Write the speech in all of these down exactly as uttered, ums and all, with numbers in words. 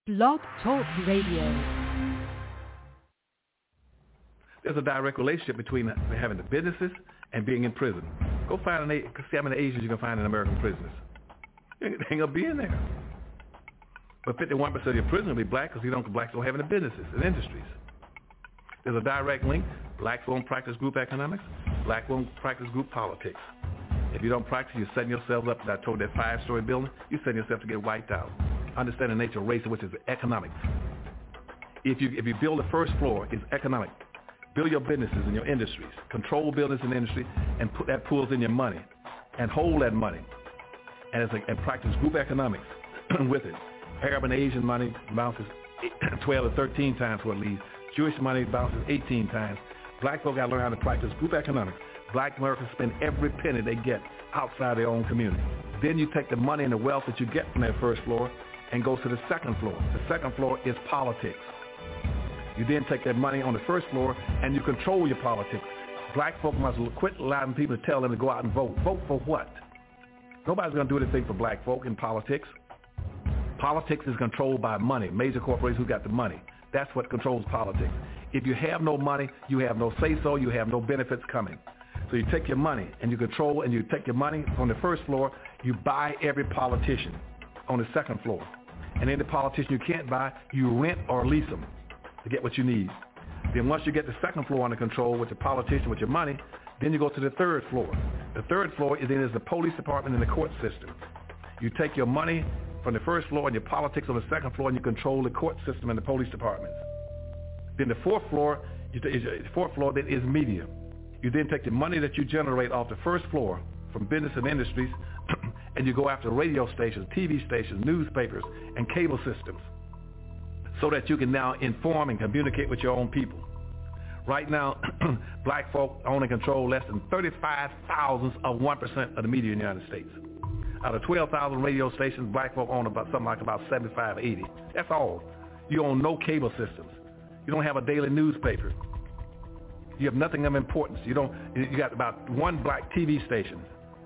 Blog Talk Radio. There's a direct relationship between having the businesses and being in prison. Go find an see how many Asians you can find in American prisons. They ain't gonna be in there. But fifty-one percent of your prisoners will be black because you don't blacks don't have any businesses and industries. There's a direct link. Blacks won't practice group economics. Black won't practice group politics. If you don't practice, you're setting yourself up. I told that five-story building, you're setting yourself to get wiped out. Understand the nature of race, which is economics. If you if you build the first floor, it's economic. Build your businesses and your industries. Control business and industry, and put that pools in your money, and hold that money, and it's like, and practice group economics with it. Arab and Asian money bounces twelve to thirteen times what it leaves. Jewish money bounces eighteen times. Black folk got to learn how to practice group economics. Black Americans spend every penny they get outside their own community. Then you take the money and the wealth that you get from that first floor and go to the second floor. The second floor is politics. You then take that money on the first floor and you control your politics. Black folk must quit allowing people to tell them to go out and vote. Vote for what? Nobody's going to do anything for black folk in politics. Politics is controlled by money, major corporations who got the money. That's what controls politics. If you have no money, you have no say-so, you have no benefits coming. So you take your money and you control, and you take your money on the first floor, you buy every politician on the second floor. And any politician you can't buy, you rent or lease them to get what you need. Then once you get the second floor under control with the politician, with your money, then you go to the third floor. The third floor is then is the police department and the court system. You take your money from the first floor and your politics on the second floor, and you control the court system and the police departments. Then the fourth floor, is the fourth floor then is media. You then take the money that you generate off the first floor from business and industries, and you go after radio stations, T V stations, newspapers, and cable systems, so that you can now inform and communicate with your own people. Right now, black folk own and control less than thirty-five thousandths of one percent of the media in the United States. Out of twelve thousand radio stations, black folk own about something like about seventy-five, eighty. That's all. You own no cable systems. You don't have a daily newspaper. You have nothing of importance. You don't. You got about one black T V station,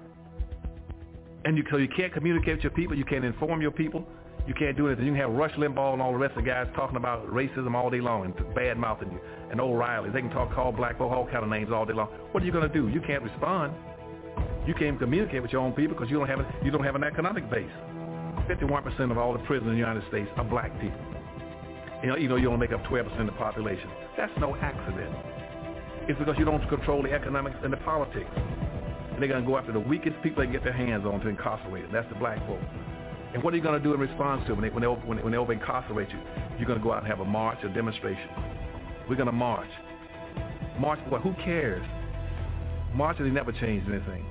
and you so you can't communicate with your people. You can't inform your people. You can't do anything. You can have Rush Limbaugh and all the rest of the guys talking about racism all day long and bad mouthing you, and O'Reilly. They can talk, call black folk all kind of names all day long. What are you going to do? You can't respond. You can't communicate with your own people because you don't have a, you don't have an economic base. fifty-one percent of all the prisoners in the United States are black people. You know, you know you only make up twelve percent of the population. That's no accident. It's because you don't control the economics and the politics. And they're going to go after the weakest people they can get their hands on to incarcerate them. That's the black folk. And what are you going to do in response to them when they, when they, when they, when they over incarcerate you? You're going to go out and have a march, a demonstration. We're going to march. March for what? Who cares? Marches, they never changed anything.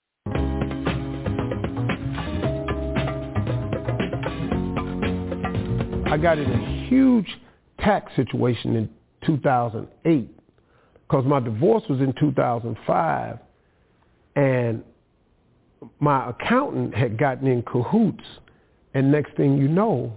I got in a huge tax situation in two thousand eight because my divorce was in two thousand five, and my accountant had gotten in cahoots, and next thing you know,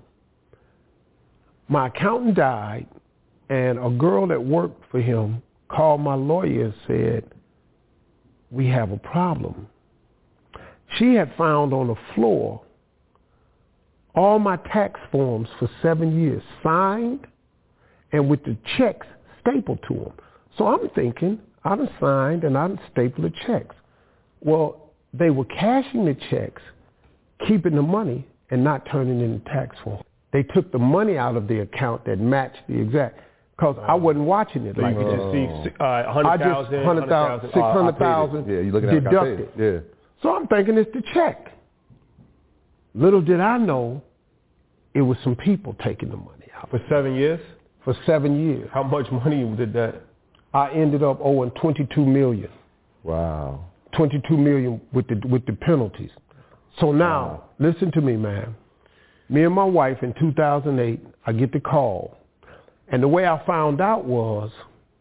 my accountant died, and a girl that worked for him called my lawyer and said, "We have a problem." She had found on the floor all my tax forms for seven years, signed and with the checks stapled to them. So I'm thinking, I done signed and I done stapled the checks. Well, they were cashing the checks, keeping the money, and not turning in the tax form. They took the money out of the account that matched the exact, because I wasn't watching it. So like you could that. just see uh, one hundred thousand, one hundred thousand, six hundred thousand yeah, you looking at deducted. Yeah. So I'm thinking it's the check. Little did I know, it was some people taking the money out. For seven years? For seven years. How much money did that? I ended up owing twenty-two million dollars. Wow. twenty-two million dollars with the with the penalties. So now, wow. Listen to me, man. Me and my wife in two thousand eight, I get the call. And the way I found out was,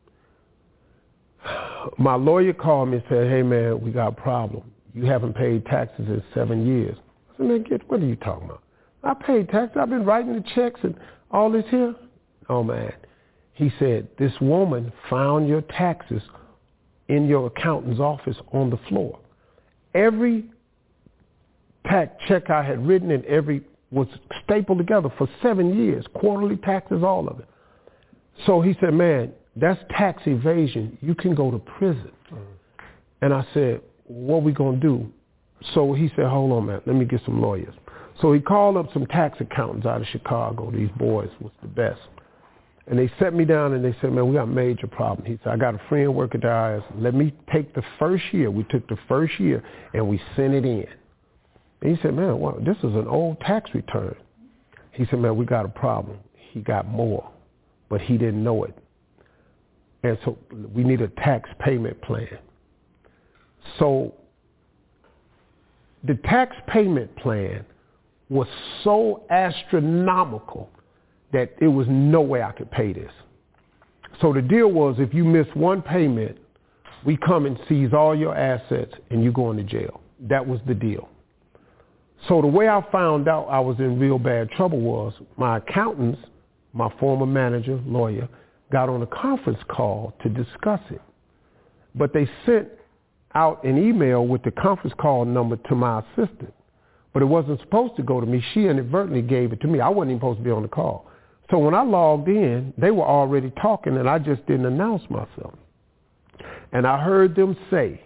my lawyer called me and said, "Hey, man, we got a problem. You haven't paid taxes in seven years. I said, "Man, get, what are you talking about? I paid taxes. I've been writing the checks and all this here." Oh, man. He said, "This woman found your taxes in your accountant's office on the floor. Every tax check I had written and every was stapled together for seven years, quarterly taxes, all of it. So he said, man, that's tax evasion. You can go to prison. Mm-hmm. And I said, what are we going to do? So he said, hold on, man, let me get some lawyers. So he called up some tax accountants out of Chicago. These boys was the best. And they set me down and they said, man, we got a major problem. He said, I got a friend working at the I R S. Let me take the first year. We took the first year and we sent it in. And he said, man, well, this is an old tax return. He said, man, we got a problem. He got more, but he didn't know it. And so we need a tax payment plan. So the tax payment plan was so astronomical that it was no way I could pay this. So the deal was, if you miss one payment, we come and seize all your assets and you go into jail. That was the deal. So the way I found out I was in real bad trouble was my accountants, my former manager, lawyer, got on a conference call to discuss it. But they sent out an email with the conference call number to my assistant. But it wasn't supposed to go to me. She inadvertently gave it to me. I wasn't even supposed to be on the call. So when I logged in, they were already talking, and I just didn't announce myself. And I heard them say,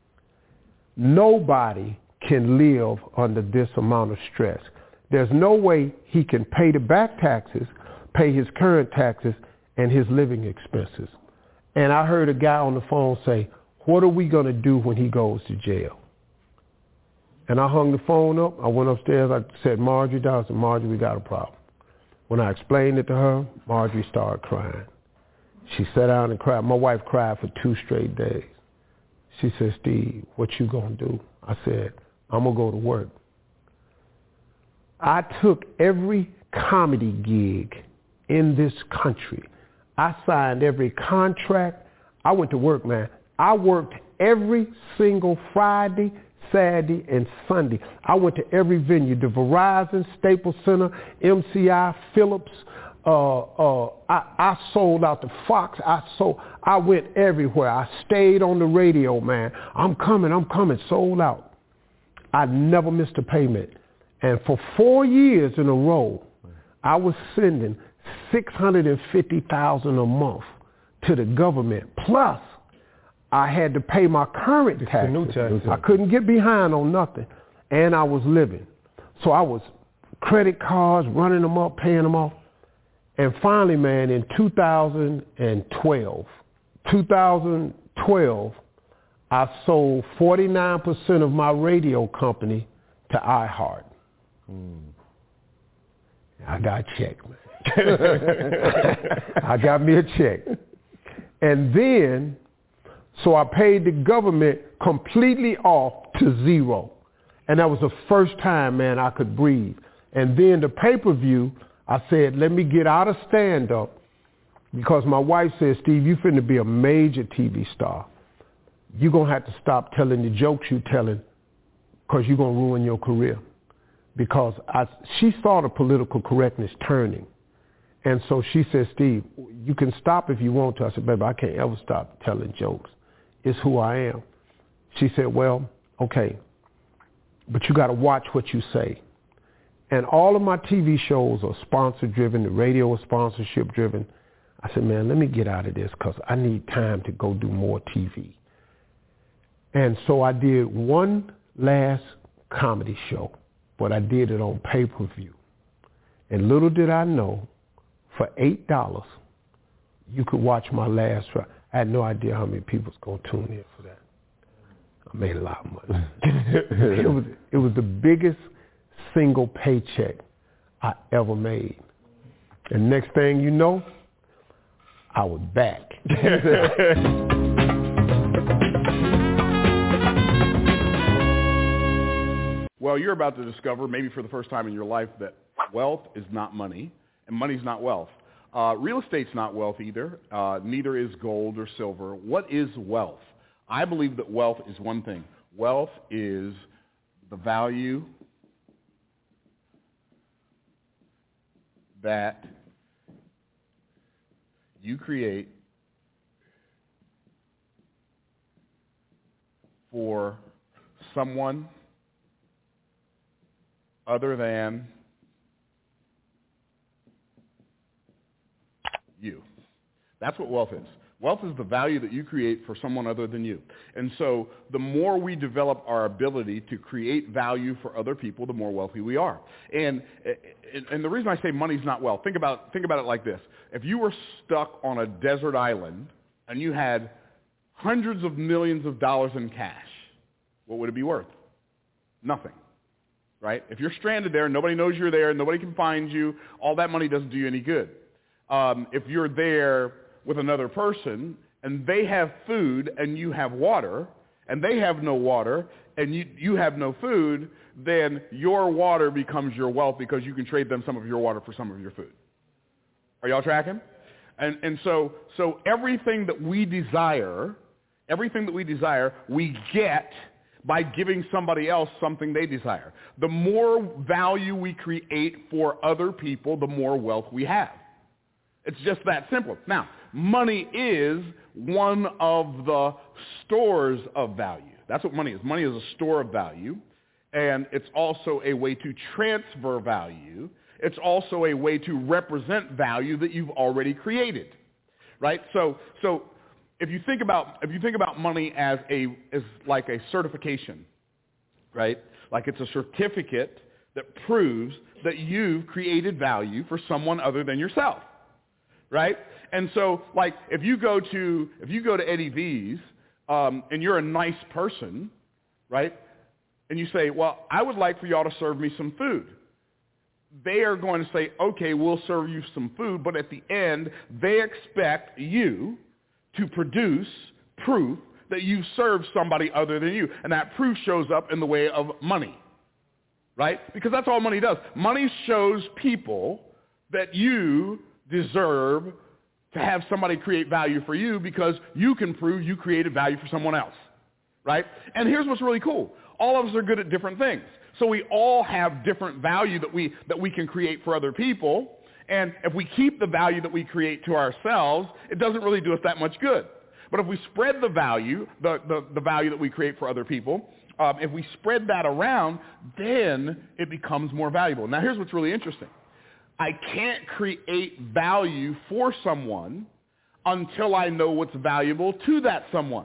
nobody can live under this amount of stress. There's no way he can pay the back taxes, pay his current taxes, and his living expenses. And I heard a guy on the phone say, what are we going to do when he goes to jail? And I hung the phone up. I went upstairs. I said, Marjorie, down. I said, Marjorie, we got a problem. When I explained it to her, Marjorie started crying. She sat down and cried. My wife cried for two straight days. She said, Steve, what you going to do? I said, I'm going to go to work. I took every comedy gig in this country. I signed every contract. I went to work, man. I worked every single Friday, Saturday, and Sunday. I went to every venue, the Verizon, Staples Center, M C I, Phillips. Uh, uh, I, I sold out the Fox. I sold. I went everywhere. I stayed on the radio, man. I'm coming, I'm coming, sold out. I never missed a payment. And for four years in a row, I was sending six hundred fifty thousand dollars a month to the government. Plus, I had to pay my current taxes. New taxes. I couldn't get behind on nothing. And I was living. So I was credit cards, running them up, paying them off. And finally, man, in two thousand twelve, two thousand twelve, I sold forty-nine percent of my radio company to iHeart. Mm. I got a check, man. I got me a check. And then, so I paid the government completely off to zero. And that was the first time, man, I could breathe. And then the pay-per-view, I said, let me get out of stand-up, because my wife said, Steve, you finna be a major T V star. You're going to have to stop telling the jokes you're telling, because you're going to ruin your career. Because I, she saw the political correctness turning. And so she said, Steve, you can stop if you want to. I said, baby, I can't ever stop telling jokes. It's who I am. She said, well, okay, but you got to watch what you say. And all of my T V shows are sponsor-driven. The radio is sponsorship-driven. I said, man, let me get out of this because I need time to go do more T V. And so I did one last comedy show, but I did it on pay-per-view. And little did I know, for eight dollars, you could watch my last show. I had no idea how many people was going to tune in for that. I made a lot of money. it was it was the biggest single paycheck I ever made. And next thing you know, I was back. Well, you're about to discover, maybe for the first time in your life, that wealth is not money, and money's not wealth. Uh, real estate's not wealth either. Uh, neither is gold or silver. What is wealth? I believe that wealth is one thing. Wealth is the value that you create for someone other than you. That's what wealth is. Wealth is the value that you create for someone other than you. And so the more we develop our ability to create value for other people, the more wealthy we are. And, and the reason I say money's not wealth, think about, think about it like this. If you were stuck on a desert island and you had hundreds of millions of dollars in cash, what would it be worth? Nothing, right? If you're stranded there, nobody knows you're there, nobody can find you, all that money doesn't do you any good. Um, if you're there with another person and they have food and you have water and they have no water and you, you have no food, then your water becomes your wealth because you can trade them some of your water for some of your food. Are y'all tracking? And, and so, so everything that we desire, everything that we desire, we get by giving somebody else something they desire. The more value we create for other people, the more wealth we have. It's just that simple. Now, money is one of the stores of value. That's what money is. Money is a store of value, and it's also a way to transfer value. It's also a way to represent value that you've already created, right? So, so if you think about if you think about money as a as like a certification, right? Like it's a certificate that proves that you've created value for someone other than yourself. Right? And so, like, if you go to if you go to Eddie V's um, and you're a nice person, right? And you say, well, I would like for y'all to serve me some food. They are going to say, okay, we'll serve you some food, but at the end, they expect you to produce proof that you served somebody other than you. And that proof shows up in the way of money, right? Because that's all money does. Money shows people that you deserve to have somebody create value for you because you can prove you created value for someone else, right? And here's what's really cool. All of us are good at different things. So we all have different value that we that we can create for other people. And if we keep the value that we create to ourselves, it doesn't really do us that much good. But if we spread the value, the, the, the value that we create for other people, um, if we spread that around, then it becomes more valuable. Now here's what's really interesting. I can't create value for someone until I know what's valuable to that someone.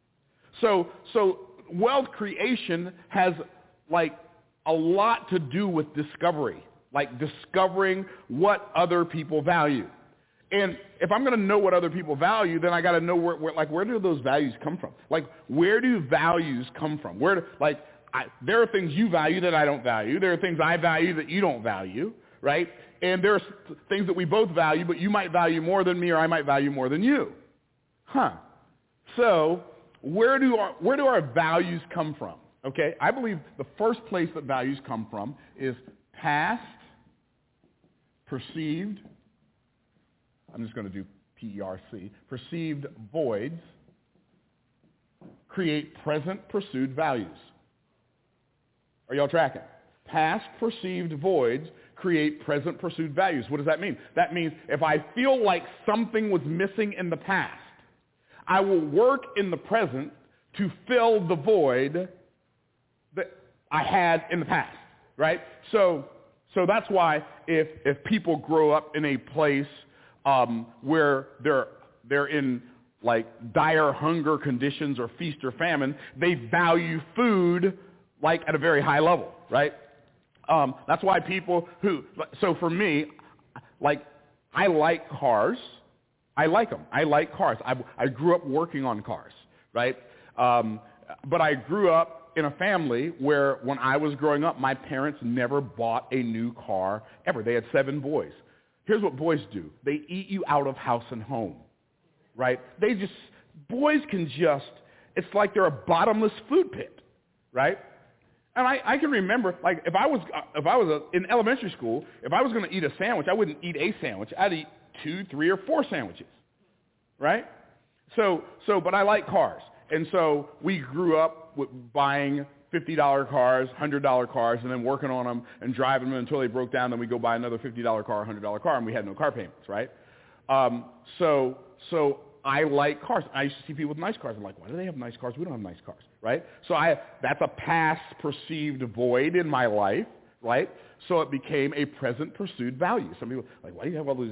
So, so wealth creation has like a lot to do with discovery, like discovering what other people value. And if I'm going to know what other people value, then I got to know where, where, like, where do those values come from? Like, where do values come from? Where, do, like, I, there are things you value that I don't value. There are things I value that you don't value, right? And there are things that we both value, but you might value more than me or I might value more than you. Huh. So where do our, where do our values come from? Okay, I believe the first place that values come from is past, perceived, I'm just going to do P E R C, perceived voids create present pursued values. Are y'all tracking? Past perceived voids create present pursued values. What does that mean? That means if I feel like something was missing in the past, I will work in the present to fill the void that I had in the past, right? So, so that's why if if people grow up in a place um, where they're they're in like dire hunger conditions or feast or famine, they value food like at a very high level, right? Um, that's why people who, so for me, like, I like cars. I like them. I like cars. I, I grew up working on cars, right? Um, but I grew up in a family where when I was growing up, my parents never bought a new car ever. They had seven boys. Here's what boys do. They eat you out of house and home, right? They just, boys can just, it's like they're a bottomless food pit, right? And I, I can remember, like, if I was if I was a, in elementary school, if I was going to eat a sandwich, I wouldn't eat a sandwich. I'd eat two, three, or four sandwiches, right? So, so, but I like cars. And so we grew up with buying fifty dollar cars, one hundred dollar cars, and then working on them and driving them until they broke down. Then we go buy another fifty dollar car, one hundred dollar car, and we had no car payments, right? Um, so, so I like cars. I used to see people with nice cars. I'm like, why do they have nice cars? We don't have nice cars, right? So I that's a past perceived void in my life, right? So it became a present pursued value. Some people are like, why do you have all these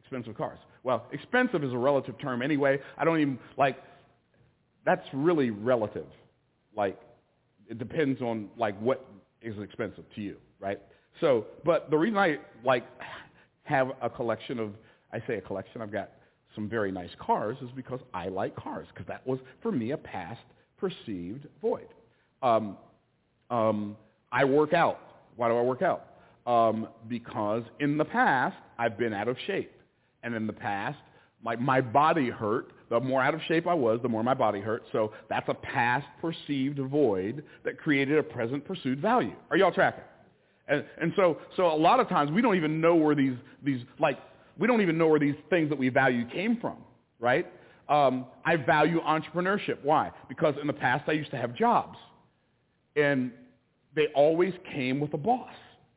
expensive cars. Well, expensive is a relative term anyway. I don't even, like, that's really relative. Like, it depends on, like, what is expensive to you, right? So, but the reason I, like, have a collection of, I say a collection, I've got some very nice cars, is because I like cars, because that was, for me, a past perceived void. Um, um, I work out. Why do I work out? Um, because in the past, I've been out of shape. And in the past, like, my body hurt. The more out of shape I was, the more my body hurt. So that's a past perceived void that created a present pursued value. Are y'all tracking? And, and so, so a lot of times we don't even know where these, these, like, we don't even know where these things that we value came from, right? Um, I value entrepreneurship. Why? Because in the past I used to have jobs, and they always came with a boss.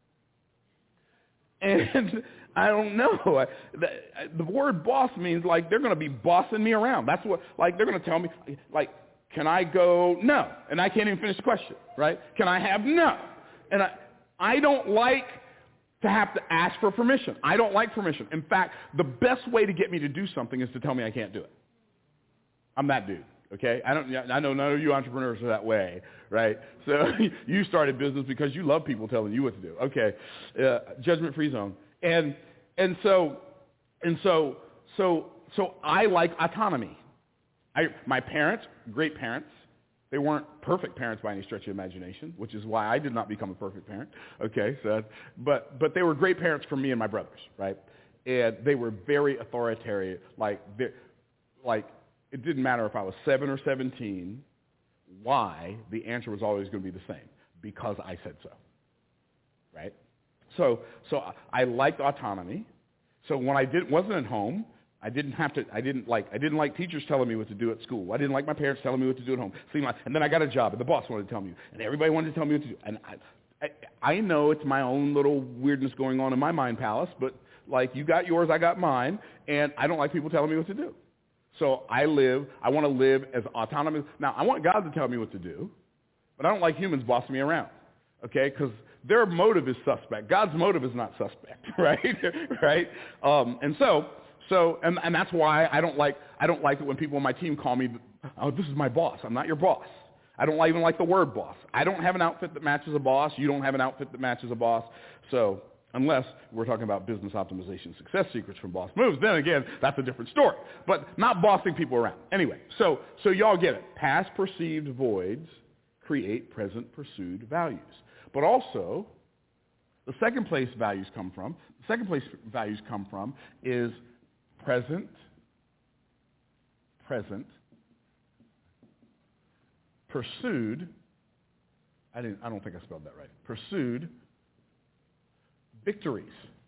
And I don't know. The, the word boss means, like, they're going to be bossing me around. That's what, like, they're going to tell me, like, can I go? No. And I can't even finish the question, right? Can I have? No. And I, I don't like to have to ask for permission. I don't like permission. In fact, the best way to get me to do something is to tell me I can't do it. I'm that dude. Okay, I don't. I know none of you entrepreneurs are that way, right? So you started business because you love people telling you what to do. Okay, uh, judgment-free zone, and and so and so so so I like autonomy. I my parents, great parents. They weren't perfect parents by any stretch of imagination, which is why I did not become a perfect parent. Okay, so but but they were great parents for me and my brothers, right? And they were very authoritarian, like like. It didn't matter if I was seven or seventeen. Why? The answer was always going to be the same. Because I said so. Right? So, so I liked autonomy. So when I did, wasn't at home, I didn't have to. I didn't like. I didn't like teachers telling me what to do at school. I didn't like my parents telling me what to do at home. See, my, and then I got a job, and the boss wanted to tell me, and everybody wanted to tell me what to do. And I, I, I know it's my own little weirdness going on in my mind palace, but like, you got yours, I got mine, and I don't like people telling me what to do. So I live, I want to live as autonomous. Now, I want God to tell me what to do, but I don't like humans bossing me around, okay? Because their motive is suspect. God's motive is not suspect, right? right? Um, and so, so, and, and that's why I don't like, I don't like it when people on my team call me, oh, this is my boss. I'm not your boss. I don't even like the word boss. I don't have an outfit that matches a boss. You don't have an outfit that matches a boss. So, unless we're talking about business optimization success secrets from Boss Moves, then again, that's a different story. But not bossing people around. Anyway, so so y'all get it. Past perceived voids create present pursued values. But also, the second place values come from, the second place values come from is present, present, pursued, I didn't I don't think I spelled that right. Pursued victories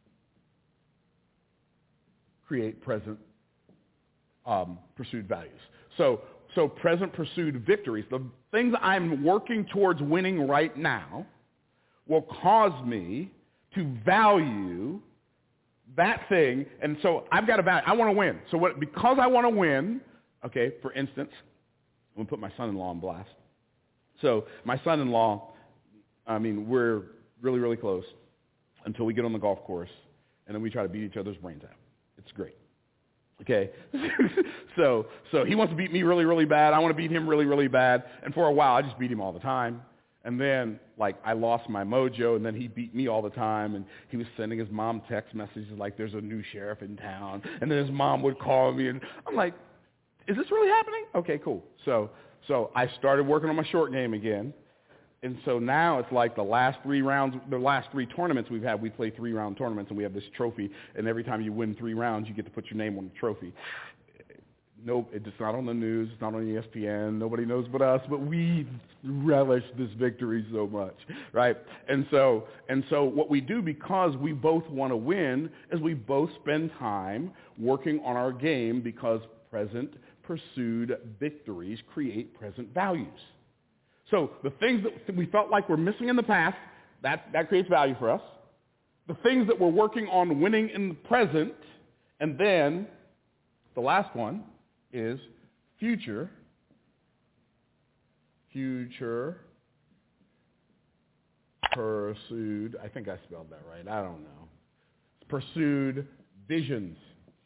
create present um, pursued values. So, so present pursued victories, the things I'm working towards winning right now, will cause me to value that thing. And so I've got to value. I want to win. So what, because I want to win, okay, for instance, I'm going to put my son-in-law on blast. So my son-in-law, I mean, we're really, really close until we get on the golf course, and then we try to beat each other's brains out. It's great. Okay? so so he wants to beat me really, really bad. I want to beat him really, really bad. And for a while, I just beat him all the time. And then, like, I lost my mojo, and then he beat me all the time, and he was sending his mom text messages like, there's a new sheriff in town. And then his mom would call me, and I'm like, is this really happening? Okay, cool. So so I started working on my short game again. And so now it's like the last three rounds, the last three tournaments we've had, we play three-round tournaments, and we have this trophy, and every time you win three rounds, you get to put your name on the trophy. No, it's not on the news, it's not on E S P N, nobody knows but us, but we relish this victory so much, right? And so, and so what we do, because we both want to win, is we both spend time working on our game, because present pursued victories create present values. So the things that we felt like were missing in the past, that, that creates value for us. The things that we're working on winning in the present, and then the last one is future, future pursued, I think I spelled that right, I don't know. Pursued visions.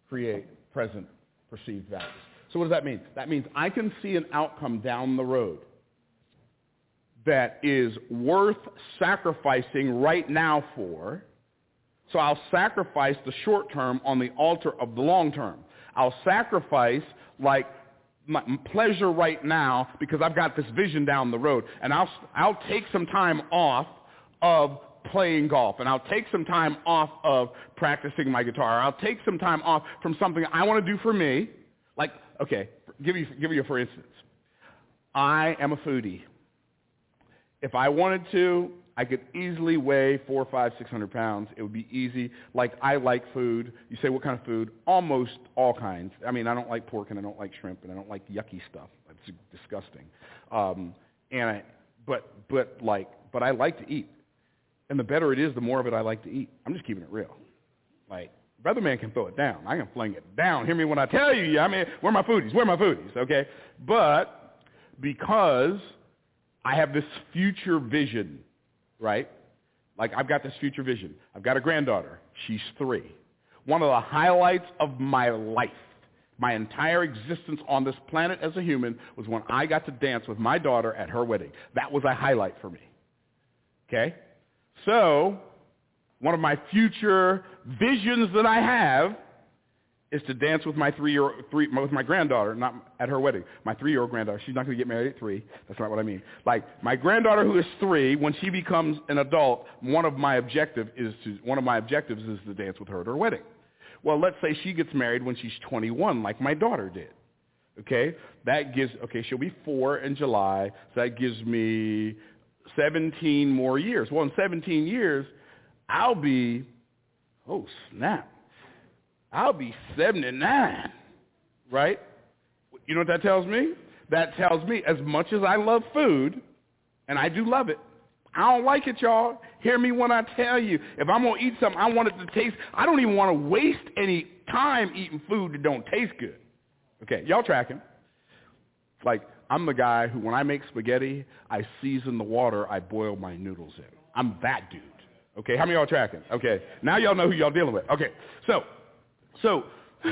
create present perceived values. So what does that mean? That means I can see an outcome down the road that is worth sacrificing right now for. So I'll sacrifice the short term on the altar of the long term. I'll sacrifice like my pleasure right now because I've got this vision down the road. And I'll, I'll take some time off of playing golf, and I'll take some time off of practicing my guitar. I'll take some time off from something I want to do for me. Like, okay, give you, give you a for instance. I am a foodie. If I wanted to, I could easily weigh four, five, six hundred pounds. It would be easy. Like, I like food. You say, what kind of food? Almost all kinds. I mean, I don't like pork, and I don't like shrimp, and I don't like yucky stuff. It's disgusting. Um, and I, but, but like, but I like to eat. And the better it is, the more of it I like to eat. I'm just keeping it real. Like, Brother Man can throw it down. I can fling it down. Hear me when I tell you. I mean, where are my foodies? Where are my foodies? Okay? But because I have this future vision, right? Like, I've got this future vision. I've got a granddaughter. She's three. One of the highlights of my life, my entire existence on this planet as a human, was when I got to dance with my daughter at her wedding. That was a highlight for me. Okay? So, one of my future visions that I have is to dance with my three-year, three, with my granddaughter, not at her wedding. My three-year-old granddaughter. She's not going to get married at three. That's not what I mean. Like, my granddaughter who is three, when she becomes an adult, one of my objective is to one of my objectives is to dance with her at her wedding. Well, let's say she gets married when she's twenty-one, like my daughter did. Okay, that gives. Okay, she'll be four in July, so that gives me seventeen more years. Well, in seventeen years, I'll be, oh snap, I'll be seventy-nine, right? You know what that tells me? That tells me as much as I love food, and I do love it, I don't like it, y'all. Hear me when I tell you. If I'm going to eat something, I want it to taste, I don't even want to waste any time eating food that don't taste good. Okay, y'all tracking? Like, I'm the guy who, when I make spaghetti, I season the water I boil my noodles in. I'm that dude. Okay, how many of y'all tracking? Okay, now y'all know who y'all dealing with. Okay, so, so,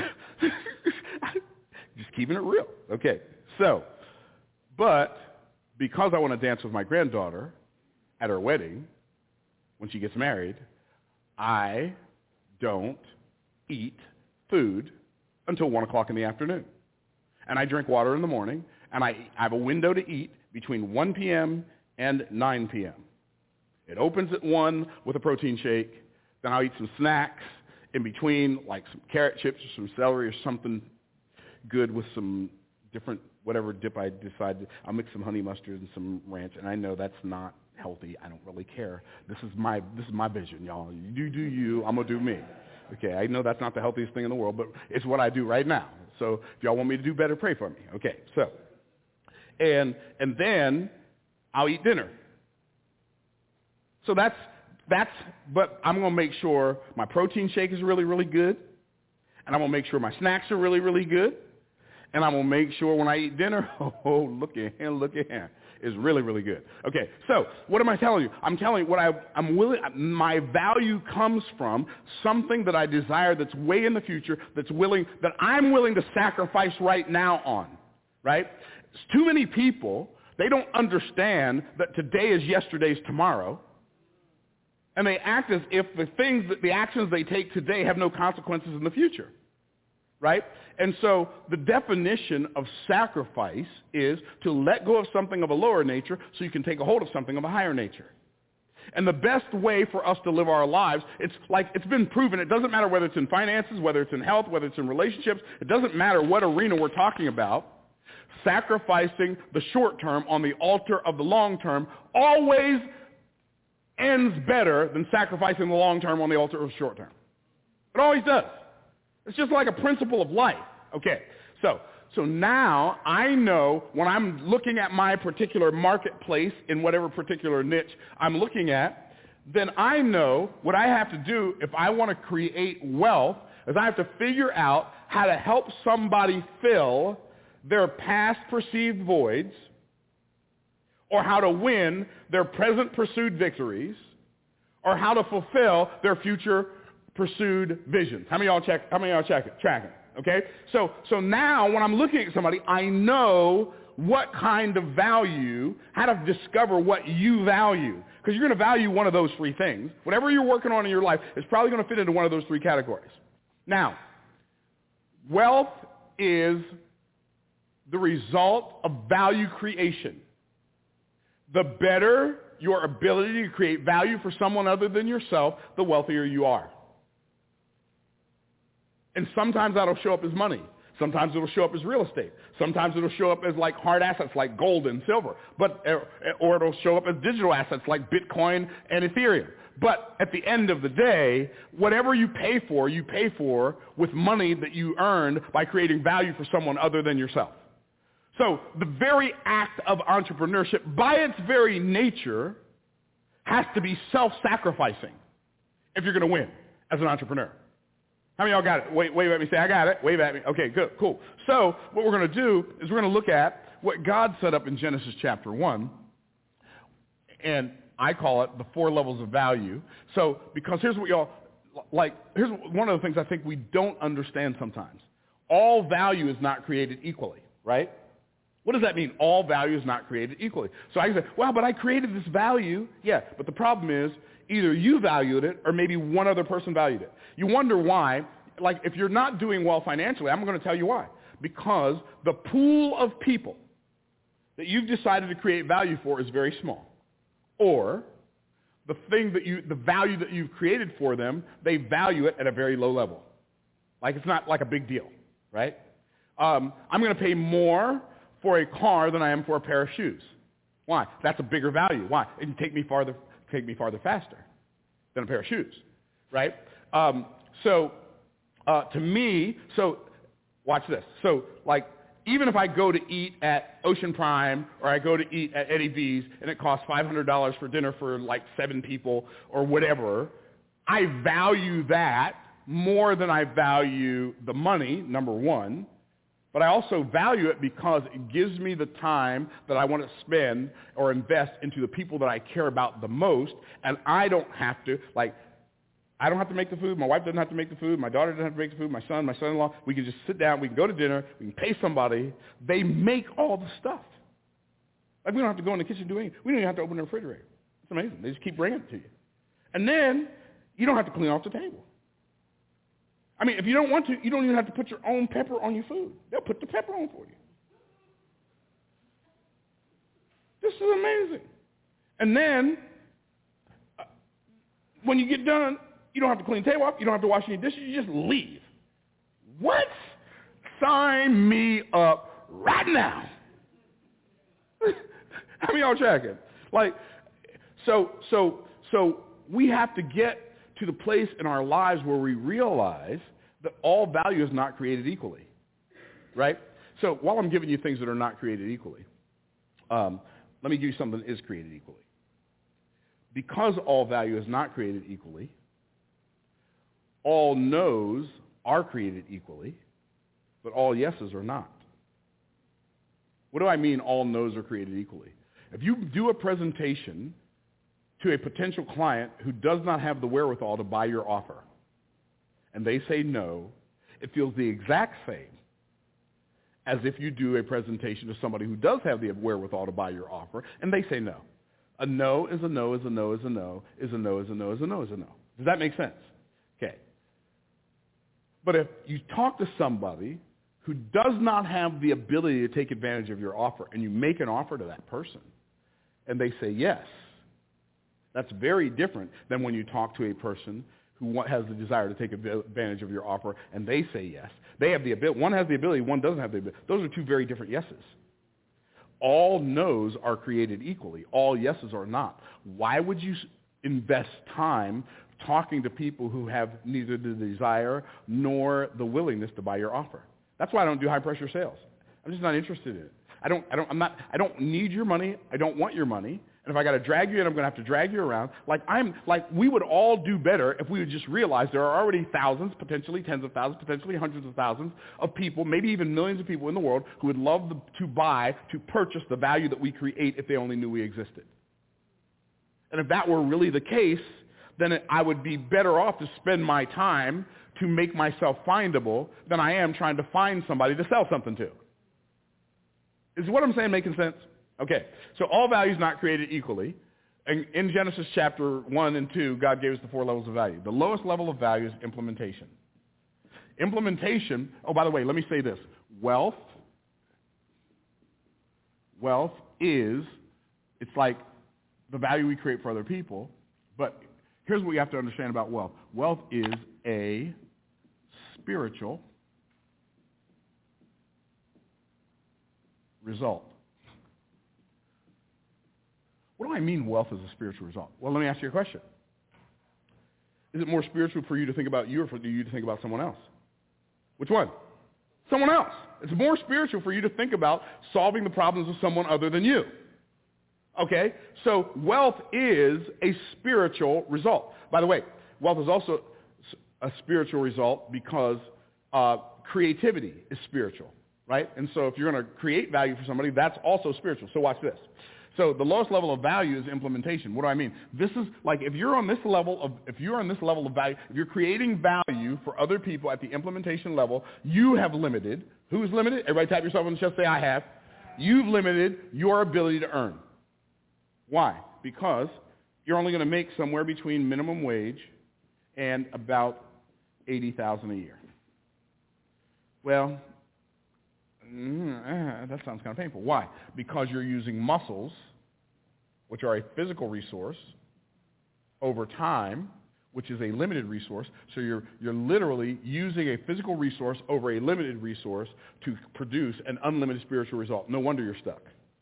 just keeping it real. Okay, so, but because I want to dance with my granddaughter at her wedding, when she gets married, I don't eat food until one o'clock in the afternoon. And I drink water in the morning, and I, I have a window to eat between one p.m. and nine p.m. It opens at one with a protein shake. Then I'll eat some snacks in between, like some carrot chips or some celery or something good with some different, whatever dip I decide. To, I'll mix some honey mustard and some ranch, and I know that's not healthy. I don't really care. This is my this is my vision, y'all. You do you. I'm going to do me. Okay, I know that's not the healthiest thing in the world, but it's what I do right now. So if y'all want me to do better, pray for me. Okay, so, and and then I'll eat dinner. So that's, that's, but I'm going to make sure my protein shake is really, really good, and I'm going to make sure my snacks are really, really good, and I'm going to make sure when I eat dinner, oh, look at him, look at him, is really, really good. Okay, so what am I telling you? I'm telling you what I, I'm willing, my value comes from something that I desire that's way in the future, that's willing, that I'm willing to sacrifice right now on, right? It's too many people, they don't understand that today is yesterday's tomorrow, and they act as if the things, that the actions they take today have no consequences in the future, right? And so the definition of sacrifice is to let go of something of a lower nature so you can take a hold of something of a higher nature. And the best way for us to live our lives, it's like it's been proven, it doesn't matter whether it's in finances, whether it's in health, whether it's in relationships, it doesn't matter what arena we're talking about, sacrificing the short term on the altar of the long term always ends better than sacrificing the long term on the altar of the short term. It always does. It's just like a principle of life. Okay, so so now I know when I'm looking at my particular marketplace in whatever particular niche I'm looking at, then I know what I have to do if I want to create wealth is I have to figure out how to help somebody fill their past perceived voids, or how to win their present pursued victories, or how to fulfill their future pursued visions. How many of y'all check? How many of y'all check it? Tracking. Okay. So so now when I'm looking at somebody, I know what kind of value, how to discover what you value, because you're going to value one of those three things. Whatever you're working on in your life is probably going to fit into one of those three categories. Now, wealth is the result of value creation. The better your ability to create value for someone other than yourself, the wealthier you are. And sometimes that'll show up as money. Sometimes it'll show up as real estate. Sometimes it'll show up as like hard assets like gold and silver. But or it'll show up as digital assets like Bitcoin and Ethereum. But at the end of the day, whatever you pay for, you pay for with money that you earned by creating value for someone other than yourself. So the very act of entrepreneurship, by its very nature, has to be self-sacrificing if you're going to win as an entrepreneur. How many of y'all got it? Wave, wave at me. Say, I got it. Wave at me. Okay, good, cool. So what we're going to do is we're going to look at what God set up in Genesis chapter one, and I call it the four levels of value. So because here's what y'all, like, here's one of the things I think we don't understand sometimes. All value is not created equally, right? What does that mean? All value is not created equally. So I can say, well, but I created this value. Yeah, but the problem is either you valued it or maybe one other person valued it. You wonder why. Like, if you're not doing well financially, I'm going to tell you why. Because the pool of people that you've decided to create value for is very small. Or the thing that you, the value that you've created for them, they value it at a very low level. Like, it's not like a big deal, right? Um, I'm going to pay more for a car than I am for a pair of shoes. Why? That's a bigger value. Why? It can take me farther, take me farther faster than a pair of shoes, right? Um, so uh, to me, so watch this. So like, even if I go to eat at Ocean Prime or I go to eat at Eddie V's and it costs five hundred dollars for dinner for like seven people or whatever, I value that more than I value the money, number one. But I also value it because it gives me the time that I want to spend or invest into the people that I care about the most, and I don't have to, like, I don't have to make the food. My wife doesn't have to make the food. My daughter doesn't have to make the food. My son, my son-in-law, we can just sit down. We can go to dinner. We can pay somebody. They make all the stuff. Like, we don't have to go in the kitchen and do anything. We don't even have to open the refrigerator. It's amazing. They just keep bringing it to you. And then you don't have to clean off the table. I mean, if you don't want to, you don't even have to put your own pepper on your food. They'll put the pepper on for you. This is amazing. And then, uh, when you get done, you don't have to clean the table up. You don't have to wash any dishes. You just leave. What? Sign me up right now. How many of y'all tracking? Like, so, so, so we have to get to the place in our lives where we realize that all value is not created equally, right? So while I'm giving you things that are not created equally, um, let me give you something that is created equally. Because all value is not created equally, all no's are created equally, but all yeses are not. What do I mean all no's are created equally? If you do a presentation to a potential client who does not have the wherewithal to buy your offer, and they say no, it feels the exact same as if you do a presentation to somebody who does have the wherewithal to buy your offer, and they say no. A no is a no is a no is a no is a no is a no is a no is a no. Does that make sense? Okay. But if you talk to somebody who does not have the ability to take advantage of your offer, and you make an offer to that person, and they say yes, that's very different than when you talk to a person who has the desire to take advantage of your offer and they say yes. They have the ability. One has the ability, one doesn't have the ability. Those are two very different yeses. All no's are created equally. All yeses are not. Why would you invest time talking to people who have neither the desire nor the willingness to buy your offer? That's why I don't do high pressure sales. I'm just not interested in it. I don't, I don't, I'm not, I don't need your money. I don't want your money. And if I got to drag you in, I'm going to have to drag you around. Like I'm, like we would all do better if we would just realize there are already thousands, potentially tens of thousands, potentially hundreds of thousands of people, maybe even millions of people in the world who would love to buy, to purchase the value that we create if they only knew we existed. And if that were really the case, then I would be better off to spend my time to make myself findable than I am trying to find somebody to sell something to. Is what I'm saying making sense? Okay, so all value is not created equally. In, in Genesis chapter one and two, God gave us the four levels of value. The lowest level of value is implementation. Implementation, oh, by the way, let me say this. Wealth, wealth is, it's like the value we create for other people, but here's what we have to understand about wealth. Wealth is a spiritual result. What do I mean wealth is a spiritual result? Well, let me ask you a question. Is it more spiritual for you to think about you or for you to think about someone else? Which one? Someone else. It's more spiritual for you to think about solving the problems of someone other than you. Okay? So wealth is a spiritual result. By the way, wealth is also a spiritual result because uh, creativity is spiritual, right? And so if you're going to create value for somebody, that's also spiritual. So watch this. So the lowest level of value is implementation. What do I mean? This is like if you're on this level of if you're on this level of value, if you're creating value for other people at the implementation level, you have limited. Who's limited? Everybody tap yourself on the chest, say I have. You've limited your ability to earn. Why? Because you're only going to make somewhere between minimum wage and about eighty thousand dollars a year. Well, mm, that sounds kind of painful. Why? Because you're using muscles, which are a physical resource, over time, which is a limited resource. So you're, you're literally using a physical resource over a limited resource to produce an unlimited spiritual result. No wonder you're stuck.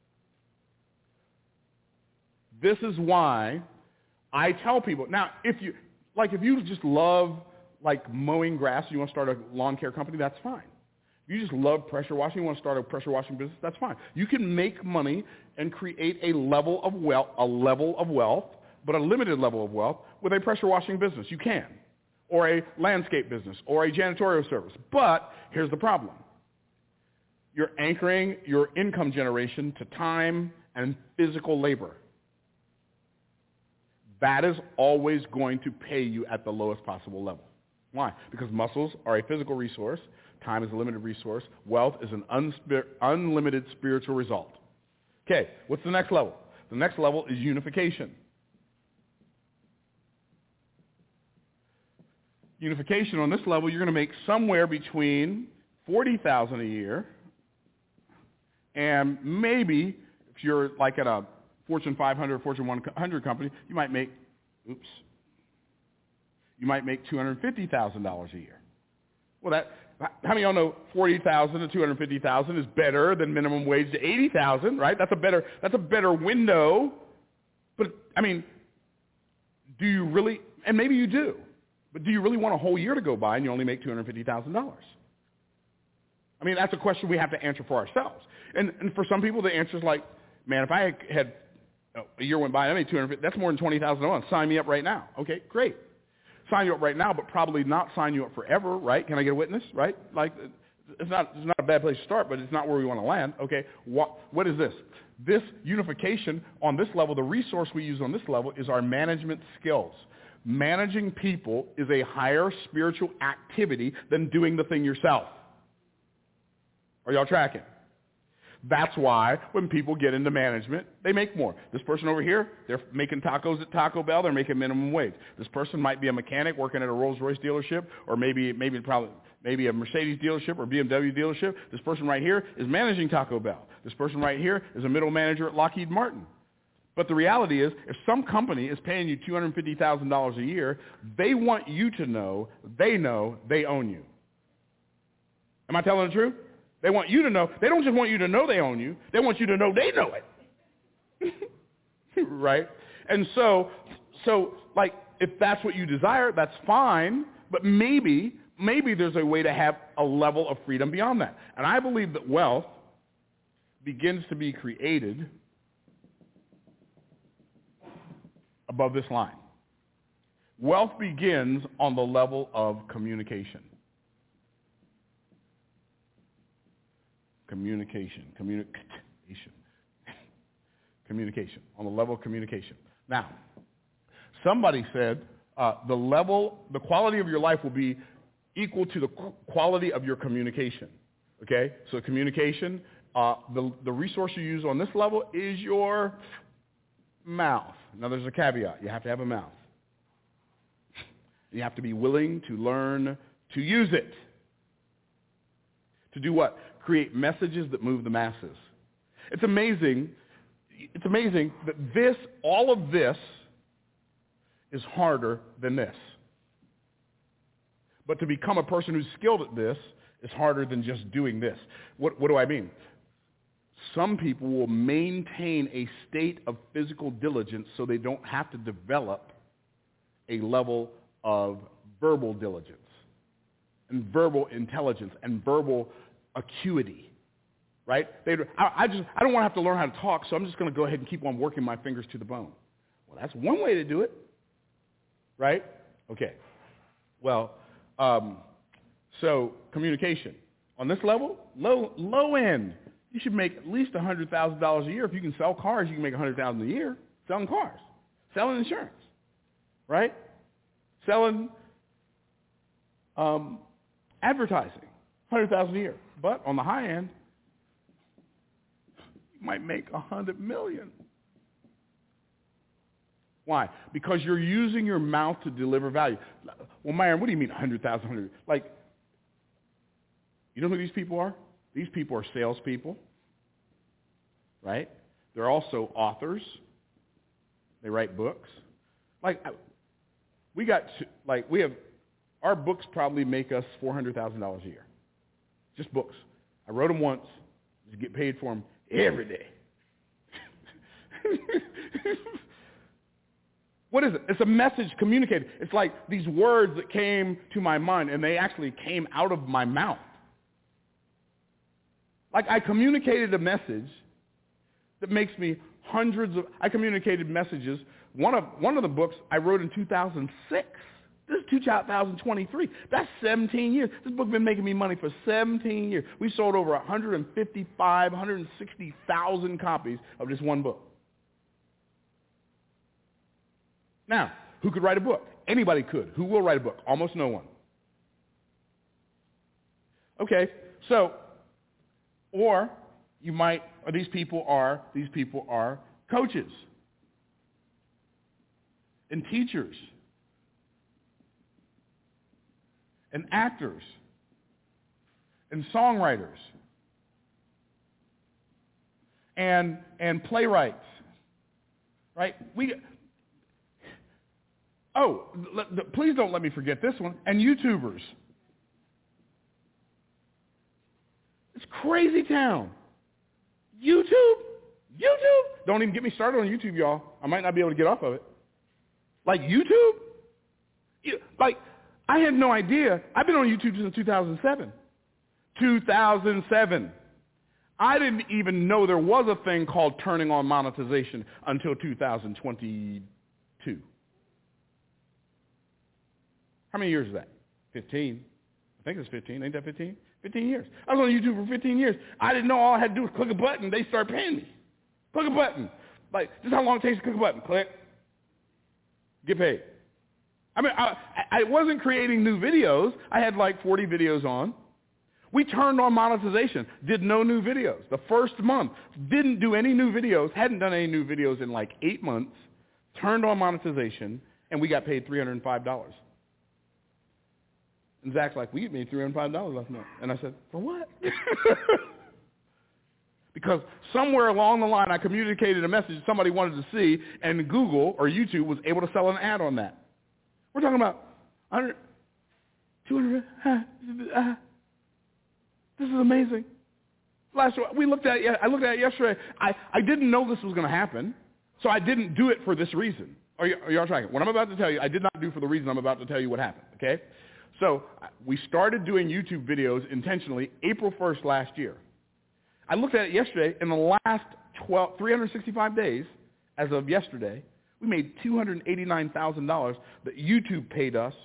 This is why I tell people, now, if you, like if you just love like mowing grass and you want to start a lawn care company, that's fine. You just love pressure washing, you want to start a pressure washing business, that's fine. You can make money and create a level of wealth, a level of wealth, but a limited level of wealth with a pressure washing business. You can. Or a landscape business, or a janitorial service. But here's the problem. You're anchoring your income generation to time and physical labor. That is always going to pay you at the lowest possible level. Why? Because muscles are a physical resource. Time is a limited resource. Wealth is an unspir- unlimited spiritual result. Okay, what's the next level? The next level is unification. Unification on this level, you're going to make somewhere between forty thousand dollars a year and maybe if you're like at a Fortune five hundred, Fortune one hundred company, you might make, oops, you might make two hundred fifty thousand dollars a year. Well, that, how many of y'all know forty thousand to two hundred fifty thousand is better than minimum wage to eighty thousand, right? That's a better, that's a better window. But, I mean, do you really, and maybe you do, but do you really want a whole year to go by and you only make two hundred fifty thousand dollars? I mean, that's a question we have to answer for ourselves. And, and for some people, the answer is like, man, if I had a year went by, I made two hundred fifty, that's more than twenty thousand dollars a month. Sign me up right now. Okay, great. Sign you up right now, but probably not sign you up forever, right? Can I get a witness, right? Like, it's not, it's not a bad place to start, but it's not where we want to land. Okay, what, what is this? This unification on this level, the resource we use on this level is our management skills. Managing people is a higher spiritual activity than doing the thing yourself. Are y'all tracking? That's why when people get into management, they make more. This person over here, they're making tacos at Taco Bell. They're making minimum wage. This person might be a mechanic working at a Rolls-Royce dealership, or maybe maybe probably maybe a Mercedes dealership or B M W dealership. This person right here is managing Taco Bell. This person right here is a middle manager at Lockheed Martin. But the reality is, if some company is paying you two hundred fifty thousand dollars a year, they want you to know, they know they own you. Am I telling the truth? They want you to know. They don't just want you to know they own you. They want you to know they know it. Right? And so, so like, if that's what you desire, that's fine. But maybe, maybe there's a way to have a level of freedom beyond that. And I believe that wealth begins to be created above this line. Wealth begins on the level of communication. Communication, communication, communication, on the level of communication. Now, somebody said, Uh, the level, the quality of your life will be equal to the qu- quality of your communication. Okay? So communication, uh, the, the resource you use on this level is your mouth. Now there's a caveat. You have to have a mouth. You have to be willing to learn to use it. To do what? Create messages that move the masses. It's amazing. It's amazing that this, all of this, is harder than this. But to become a person who's skilled at this is harder than just doing this. What, what do I mean? Some people will maintain a state of physical diligence so they don't have to develop a level of verbal diligence and verbal intelligence and verbal acuity, right? They, I, I just I don't want to have to learn how to talk, so I'm just going to go ahead and keep on working my fingers to the bone. Well, that's one way to do it, right? Okay. Well, um, so communication on this level, low low end, you should make at least one hundred thousand dollars a year. If you can sell cars, you can make one hundred thousand dollars a year selling cars, selling insurance, right? Selling um, advertising, one hundred thousand dollars a year. But on the high end, you might make one hundred million dollars. Why? Because you're using your mouth to deliver value. Well, Myron, what do you mean one hundred thousand dollars? Like, you know who these people are? These people are salespeople, right? They're also authors. They write books. Like, we got, to, like, we have, our books probably make us four hundred thousand dollars a year. Just books. I wrote them once. Just get paid for them every day. What is it? It's a message communicated. It's like these words that came to my mind, and they actually came out of my mouth. Like I communicated a message that makes me hundreds of, I communicated messages. One of, one of the books I wrote in two thousand six. This is two thousand twenty-three. That's seventeen years. This book has been making me money for seventeen years. We sold over one hundred fifty-five, one hundred sixty thousand copies of this one book. Now, who could write a book? Anybody could. Who will write a book? Almost no one. Okay, so, or you might, or these people are, these people are coaches and teachers and actors and songwriters and and playwrights, right? We oh, let, please don't let me forget this one. And YouTubers. It's crazy town. YouTube, YouTube. Don't even get me started on YouTube, y'all. I might not be able to get off of it. Like YouTube, you, like. I had no idea. I've been on YouTube since two thousand seven. two thousand seven. I didn't even know there was a thing called turning on monetization until two thousand twenty-two. How many years is that? fifteen. I think it's fifteen. Ain't that fifteen? fifteen years. I was on YouTube for fifteen years. I didn't know all I had to do was click a button. They start paying me. Click a button. Like, this is how long it takes to click a button. Click. Get paid. I mean, I, I wasn't creating new videos. I had like forty videos on. We turned on monetization, did no new videos. The first month, didn't do any new videos, hadn't done any new videos in like eight months, turned on monetization, and we got paid three hundred five dollars. And Zach's like, we made three hundred five dollars last month. And I said, for what? Because somewhere along the line, I communicated a message somebody wanted to see, and Google or YouTube was able to sell an ad on that. We're talking about one hundred, two hundred, uh, uh, this is amazing. Last we looked at it, I looked at it yesterday. I, I didn't know this was going to happen, so I didn't do it for this reason. Are you, are you on track? What I'm about to tell you, I did not do for the reason I'm about to tell you what happened, okay? So we started doing YouTube videos intentionally April first last year. I looked at it yesterday. In the last twelve, three hundred sixty-five days, as of yesterday, we made two hundred eighty-nine thousand dollars that YouTube paid us.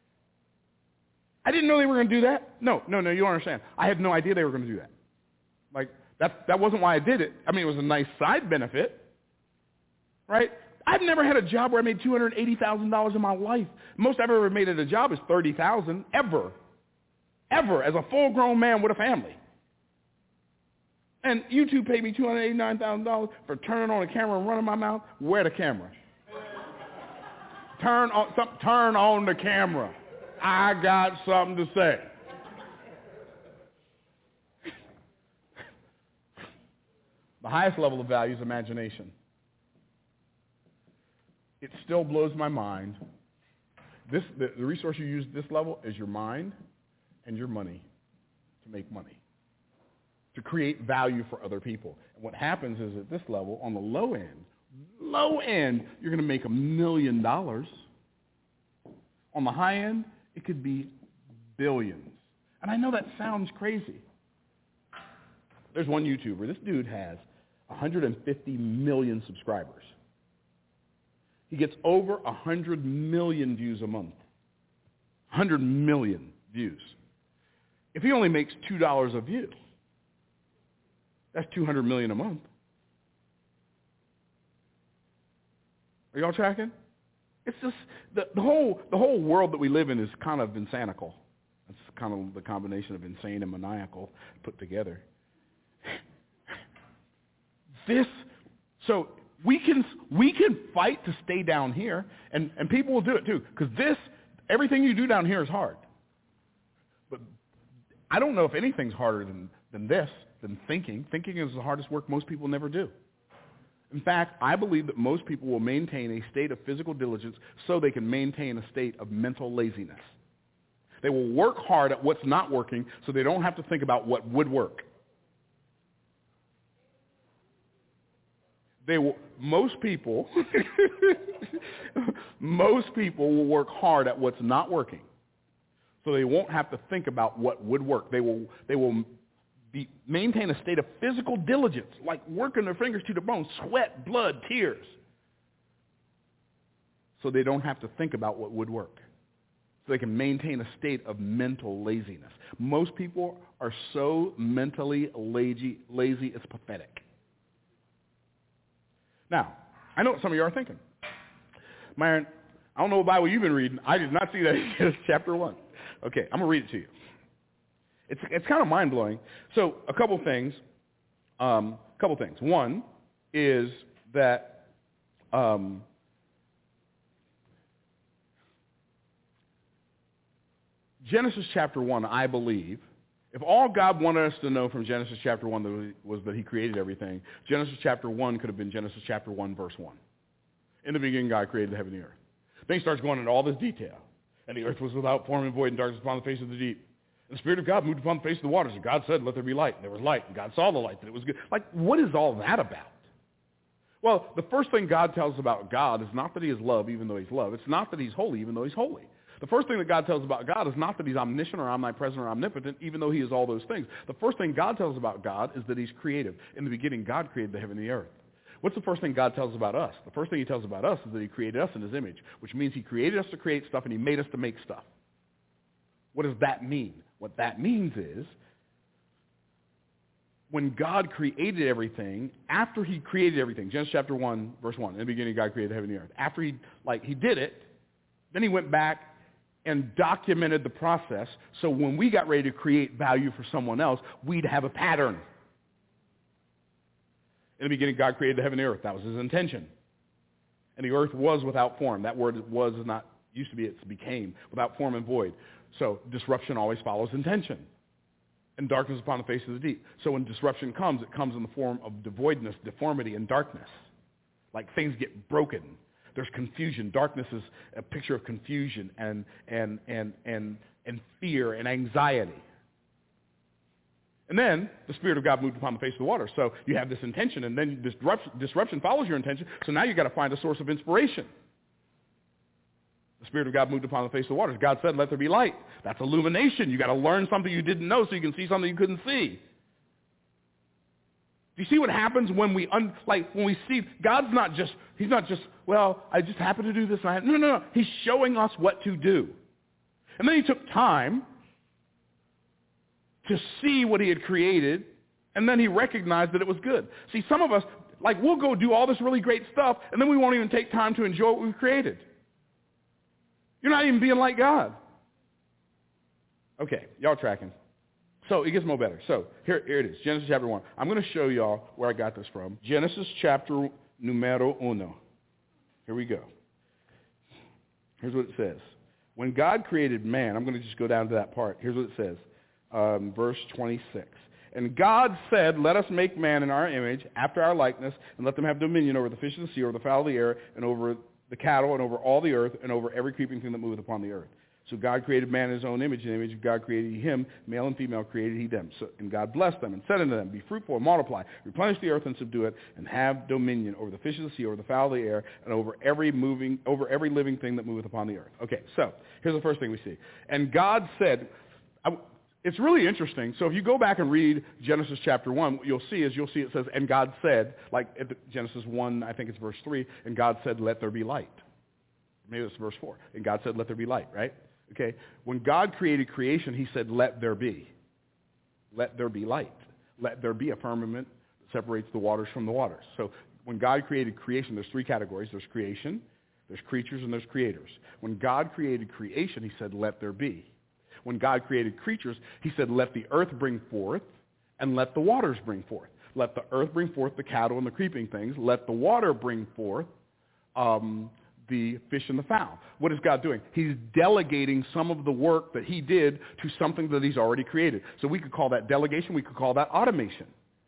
I didn't know they were going to do that. No, no, no, you don't understand. I had no idea they were going to do that. Like, that, that wasn't why I did it. I mean, it was a nice side benefit, right? I've never had a job where I made two hundred eighty thousand dollars in my life. Most I've ever made at a job is thirty thousand dollars, ever. Ever, as a full-grown man with a family. And you two pay me two hundred eighty-nine thousand dollars for turning on a camera and running my mouth? Where the camera? Turn on, some, turn on the camera. I got something to say. The highest level of value is imagination. It still blows my mind. This, the, the resource you use at this level is your mind and your money to make money, to create value for other people. And what happens is at this level, on the low end, low end, you're going to make a million dollars. On the high end, it could be billions. And I know that sounds crazy. There's one YouTuber. This dude has one hundred fifty million subscribers. He gets over one hundred million views a month. one hundred million views. If he only makes two dollars a view, that's two hundred million a month. Are y'all tracking? It's just the, the whole the whole world that we live in is kind of insanical. It's kind of the combination of insane and maniacal put together. This, so we can we can fight to stay down here, and, and people will do it too, because this, everything you do down here is hard. But I don't know if anything's harder than, than this, than thinking. Thinking is the hardest work most people never do. In fact, I believe that most people will maintain a state of physical diligence so they can maintain a state of mental laziness. They will work hard at what's not working so they don't have to think about what would work. They will, most people, most people will work hard at what's not working so they won't have to think about what would work. They will, they will be, maintain a state of physical diligence, like working their fingers to the bone, sweat, blood, tears, so they don't have to think about what would work. So they can maintain a state of mental laziness. Most people are so mentally lazy, lazy it's pathetic. Now, I know what some of you are thinking. Myron, I don't know what Bible you've been reading. I did not see that in Genesis chapter one. Okay, I'm going to read it to you. It's it's kind of mind-blowing. So a couple things. Um, a couple things. One is that um, Genesis chapter one, I believe, if all God wanted us to know from Genesis chapter one was that he created everything, Genesis chapter one could have been Genesis chapter one, verse one. In the beginning, God created the heaven and the earth. Then he starts going into all this detail. And the earth was without form and void, and darkness upon the face of the deep. And the Spirit of God moved upon the face of the waters. And God said, let there be light. And there was light. And God saw the light, that it was good. Like, what is all that about? Well, the first thing God tells us about God is not that he is love, even though he's love. It's not that he's holy, even though he's holy. The first thing that God tells us about God is not that he's omniscient or omnipresent or omnipotent, even though he is all those things. The first thing God tells us about God is that he's creative. In the beginning, God created the heaven and the earth. What's the first thing God tells us about us? The first thing he tells us about us is that he created us in his image, which means he created us to create stuff and he made us to make stuff. What does that mean? What that means is when God created everything, after he created everything, Genesis chapter one, verse one, in the beginning God created heaven and the earth. After he, like, he did it, then he went back and documented the process so when we got ready to create value for someone else, we'd have a pattern. In the beginning, God created the heaven and the earth. That was his intention. And the earth was without form. That word was is not, used to be, it's became, without form and void. So disruption always follows intention. And darkness upon the face of the deep. So when disruption comes, it comes in the form of devoidness, deformity, and darkness. Like things get broken. There's confusion. Darkness is a picture of confusion and, and, and, and, and fear and anxiety. And then the Spirit of God moved upon the face of the water. So you have this intention, and then disruption, disruption follows your intention. So now you've got to find a source of inspiration. The Spirit of God moved upon the face of the waters. God said, let there be light. That's illumination. You've got to learn something you didn't know so you can see something you couldn't see. Do you see what happens when we, un, like, when we see, God's not just, he's not just, well, I just happen to do this. And I, no, no, no. He's showing us what to do. And then he took time to see what he had created, and then he recognized that it was good. See, some of us, Like, we'll go do all this really great stuff, and then we won't even take time to enjoy what we've created. You're not even being like God. Okay, y'all tracking. So it gets more better. So here, here it is, Genesis chapter one. I'm going to show y'all where I got this from. Genesis chapter numero uno. Here we go. Here's what it says. When God created man, I'm going to just go down to that part. Here's what it says, um, verse twenty-six. And God said, let us make man in our image, after our likeness, and let them have dominion over the fish of the sea, over the fowl of the air, and over the cattle, and over all the earth, and over every creeping thing that moveth upon the earth. So God created man in his own image. In the image of God created he him. Male and female created he them. So, and God blessed them and said unto them, be fruitful and multiply, replenish the earth and subdue it, and have dominion over the fish of the sea, over the fowl of the air, and over every moving, over every living thing that moveth upon the earth. Okay, so here's the first thing we see. And God said, I, it's really interesting. So if you go back and read Genesis chapter one, what you'll see is you'll see it says, and God said, like at the, Genesis one, I think it's verse three, and God said, let there be light. Maybe it's verse four. And God said, let there be light, right? Okay, when God created creation, he said, let there be. Let there be light. Let there be a firmament that separates the waters from the waters. So when God created creation, there's three categories. There's creation, there's creatures, and there's creators. When God created creation, he said, let there be. When God created creatures, he said, let the earth bring forth, and let the waters bring forth. Let the earth bring forth the cattle and the creeping things. Let the water bring forth um, the fish and the fowl. What is God doing? He's delegating some of the work that he did to something that he's already created. So we could call that delegation. We could call that automation.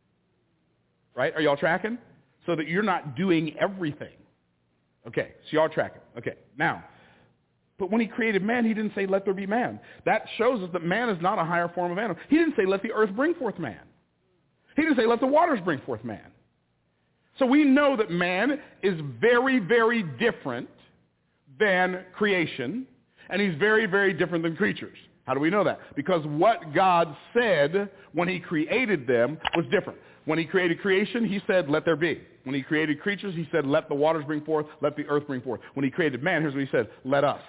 Right? Are y'all tracking? So that you're not doing everything. Okay, so y'all tracking. Okay, now, but when he created man, he didn't say, let there be man. That shows us that man is not a higher form of animal. He didn't say, let the earth bring forth man. He didn't say, let the waters bring forth man. So we know that man is very, very different than creation, and he's very, very different than creatures. How do we know that? Because what God said when he created them was different. When he created creation, he said, let there be. When he created creatures, he said, let the waters bring forth, let the earth bring forth. When he created man, here's what he said, let us.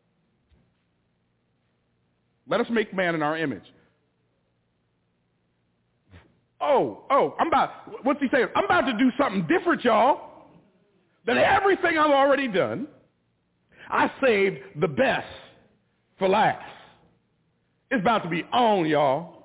Let us make man in our image. Oh, oh, I'm about, what's he saying? I'm about to do something different, y'all, than everything I've already done. I saved the best for last. It's about to be on, y'all.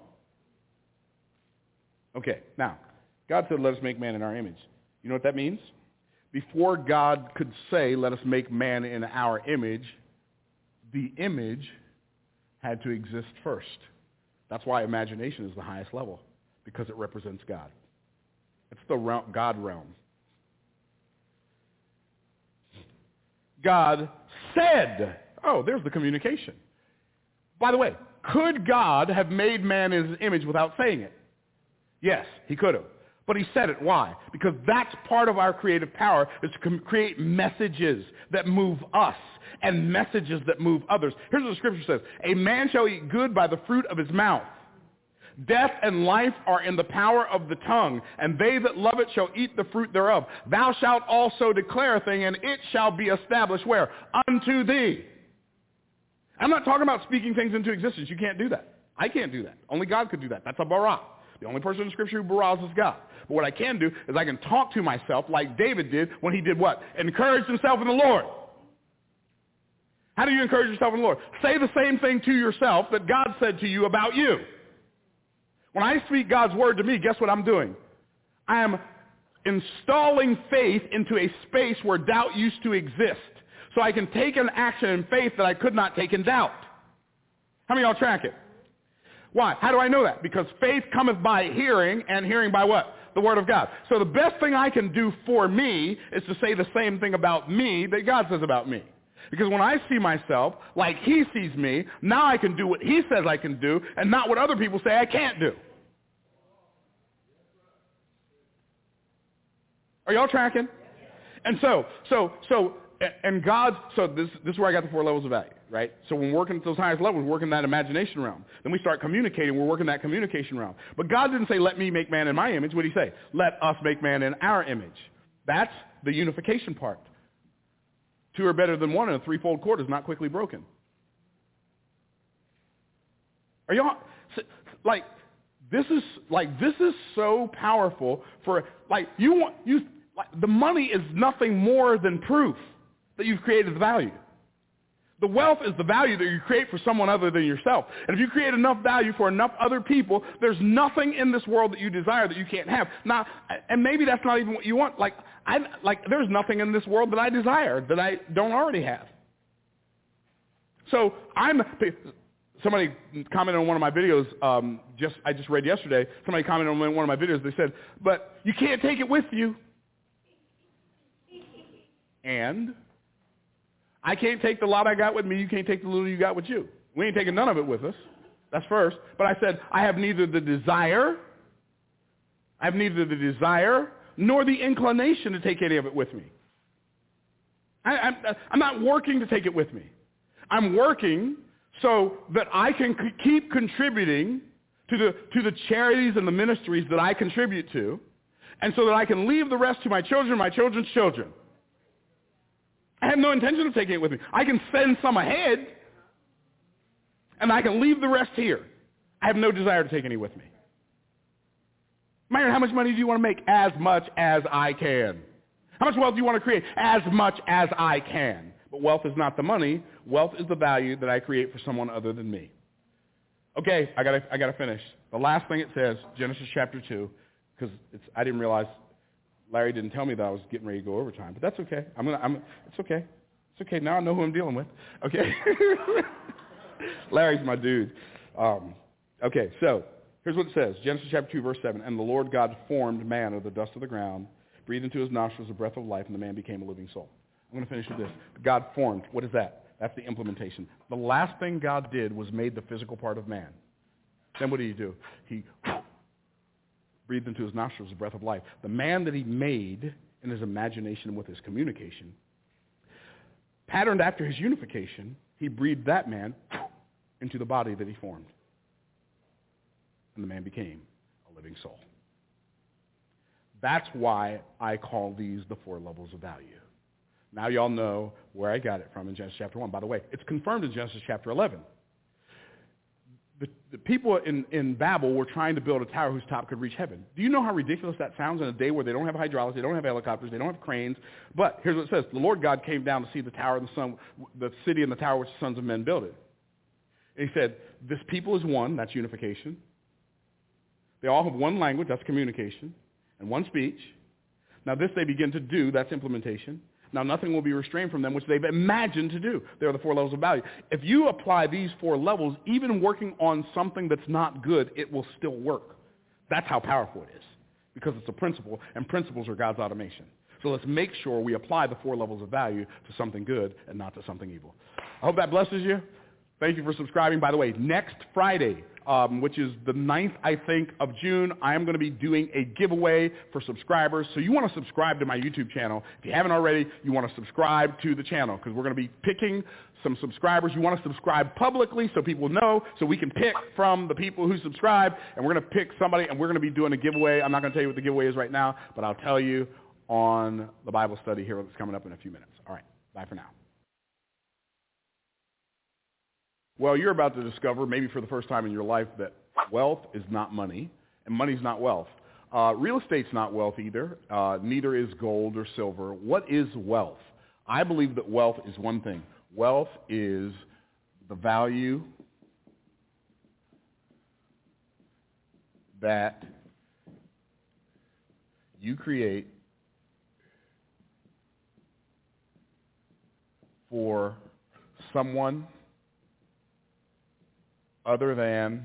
Okay, now, God said, let us make man in our image. You know what that means? Before God could say, let us make man in our image, the image had to exist first. That's why imagination is the highest level, because it represents God. It's the realm, God realm. God said, oh, there's the communication. By the way, could God have made man in his image without saying it? Yes, he could have. But he said it. Why? Because that's part of our creative power, is to com- create messages that move us and messages that move others. Here's what the scripture says. A man shall eat good by the fruit of his mouth. Death and life are in the power of the tongue, and they that love it shall eat the fruit thereof. Thou shalt also declare a thing, and it shall be established where? Unto thee. I'm not talking about speaking things into existence. You can't do that. I can't do that. Only God could do that. That's a bara. The only person in Scripture who baras is God. But what I can do is I can talk to myself like David did when he did what? Encouraged himself in the Lord. How do you encourage yourself in the Lord? Say the same thing to yourself that God said to you about you. When I speak God's word to me, guess what I'm doing? I am installing faith into a space where doubt used to exist. So I can take an action in faith that I could not take in doubt. How many of y'all track it? Why? How do I know that? Because faith cometh by hearing, and hearing by what? The word of God. So the best thing I can do for me is to say the same thing about me that God says about me. Because when I see myself like he sees me, now I can do what he says I can do and not what other people say I can't do. Are y'all tracking? And so, so, so, and God, so this, this is where I got the four levels of value, right? So when we're working at those highest levels, we're working that imagination realm. Then we start communicating, we're working that communication realm. But God didn't say, let me make man in my image. What did he say? Let us make man in our image. That's the unification part. Two are better than one, and a threefold cord is not quickly broken. Are y'all, like, This is like this is so powerful for like you want you like, the money is nothing more than proof that you've created the value. The wealth is the value that you create for someone other than yourself. And if you create enough value for enough other people, there's nothing in this world that you desire that you can't have. Now, and maybe that's not even what you want. Like, I, like there's nothing in this world that I desire that I don't already have. So I'm, somebody commented on one of my videos, um, just I just read yesterday, somebody commented on one of my videos, they said, but you can't take it with you. And I can't take the lot I got with me. You can't take the little you got with you. We ain't taking none of it with us. That's first. But I said, I have neither the desire, I have neither the desire nor the inclination to take any of it with me. I, I'm, I'm not working to take it with me. I'm working so that I can c- keep contributing to the, to the charities and the ministries that I contribute to, and so that I can leave the rest to my children, my children's children. I have no intention of taking it with me. I can send some ahead, and I can leave the rest here. I have no desire to take any with me. Myron, how much money do you want to make? As much as I can. How much wealth do you want to create? As much as I can. But wealth is not the money. Wealth is the value that I create for someone other than me. Okay, I gotta, I gotta finish. The last thing it says, Genesis chapter two, because I didn't realize Larry didn't tell me that I was getting ready to go overtime, but that's okay. I'm gonna. I'm. It's okay. It's okay. Now I know who I'm dealing with. Okay. Larry's my dude. Um, okay. So here's what it says: Genesis chapter two, verse seven. And the Lord God formed man of the dust of the ground, breathed into his nostrils a breath of life, and the man became a living soul. I'm going to finish with this. God formed. What is that? That's the implementation. The last thing God did was made the physical part of man. Then what did he do? He breathed into his nostrils the breath of life. The man that he made in his imagination and with his communication, patterned after his unification, he breathed that man into the body that he formed. And the man became a living soul. That's why I call these the four levels of value. Now y'all know where I got it from in Genesis chapter one. By the way, it's confirmed in Genesis chapter eleven. The, the people in, in Babel were trying to build a tower whose top could reach heaven. Do you know how ridiculous that sounds in a day where they don't have hydraulics, they don't have helicopters, they don't have cranes? But here's what it says. The Lord God came down to see the tower and the sun, the city and the tower which the sons of men builded. And he said, this people is one, that's unification. They all have one language, that's communication, and one speech. Now this they begin to do, that's implementation. Now nothing will be restrained from them, which they've imagined to do. They are the four levels of value. If you apply these four levels, even working on something that's not good, it will still work. That's how powerful it is, because it's a principle, and principles are God's automation. So let's make sure we apply the four levels of value to something good and not to something evil. I hope that blesses you. Thank you for subscribing. By the way, next Friday, um, which is the ninth, I think, of June, I am going to be doing a giveaway for subscribers. So you want to subscribe to my YouTube channel. If you haven't already, you want to subscribe to the channel, because we're going to be picking some subscribers. You want to subscribe publicly so people know, so we can pick from the people who subscribe, and we're going to pick somebody, and we're going to be doing a giveaway. I'm not going to tell you what the giveaway is right now, but I'll tell you on the Bible study here that's coming up in a few minutes. All right, bye for now. Well, you're about to discover, maybe for the first time in your life, that wealth is not money, and money's not wealth. Uh, real estate's not wealth either. Uh, neither is gold or silver. What is wealth? I believe that wealth is one thing. Wealth is the value that you create for someone other than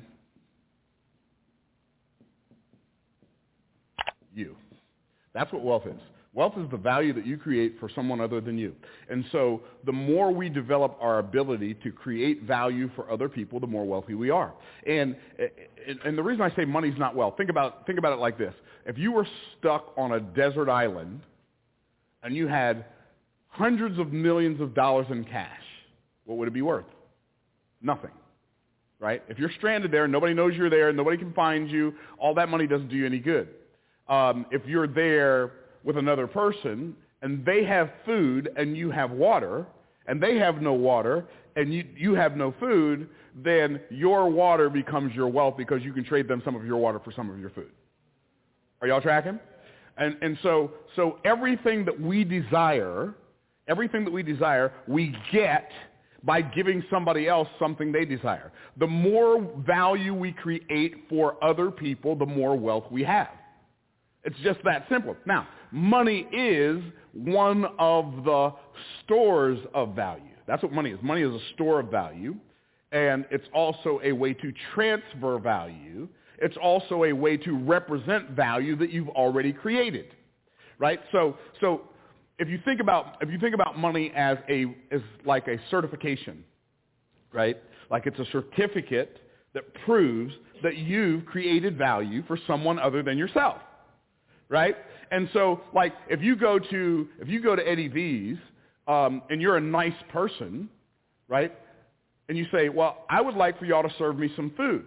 you. That's what wealth is. Wealth is the value that you create for someone other than you. And so the more we develop our ability to create value for other people, the more wealthy we are. And, and the reason I say money's not wealth, think about, think about it like this. If you were stuck on a desert island and you had hundreds of millions of dollars in cash, what would it be worth? Nothing. Right? If you're stranded there, nobody knows you're there, nobody can find you, all that money doesn't do you any good. Um, if you're there with another person and they have food and you have water and they have no water, and you, you have no food, then your water becomes your wealth because you can trade them some of your water for some of your food. Are y'all tracking? And, and so, so everything that we desire, everything that we desire, we get by giving somebody else something they desire. The more value we create for other people, the more wealth we have. It's just that simple. Now, money is one of the stores of value. That's what money is. Money is a store of value, and it's also a way to transfer value. It's also a way to represent value that you've already created, right? So, so if you think about if you think about money as a as like a certification, right? Like it's a certificate that proves that you've created value for someone other than yourself. Right? And so, like, if you go to if you go to Eddie V's um, and you're a nice person, right? And you say, well, I would like for y'all to serve me some food.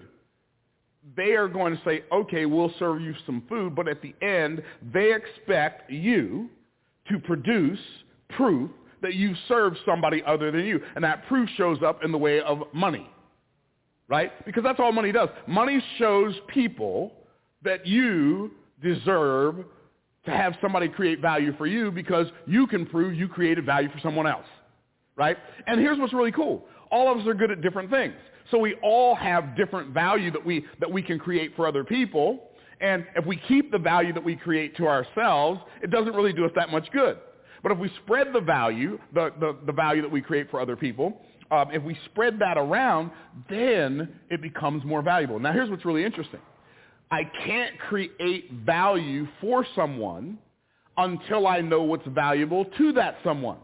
They are going to say, okay, we'll serve you some food, but at the end, they expect you to produce proof that you've served somebody other than you. And that proof shows up in the way of money, right? Because that's all money does. Money shows people that you deserve to have somebody create value for you because you can prove you created value for someone else, right? And here's what's really cool. All of us are good at different things. So we all have different value that we that we can create for other people. And if we keep the value that we create to ourselves, it doesn't really do us that much good. But if we spread the value, the, the, the value that we create for other people, um, if we spread that around, then it becomes more valuable. Now here's what's really interesting. I can't create value for someone until I know what's valuable to that someone.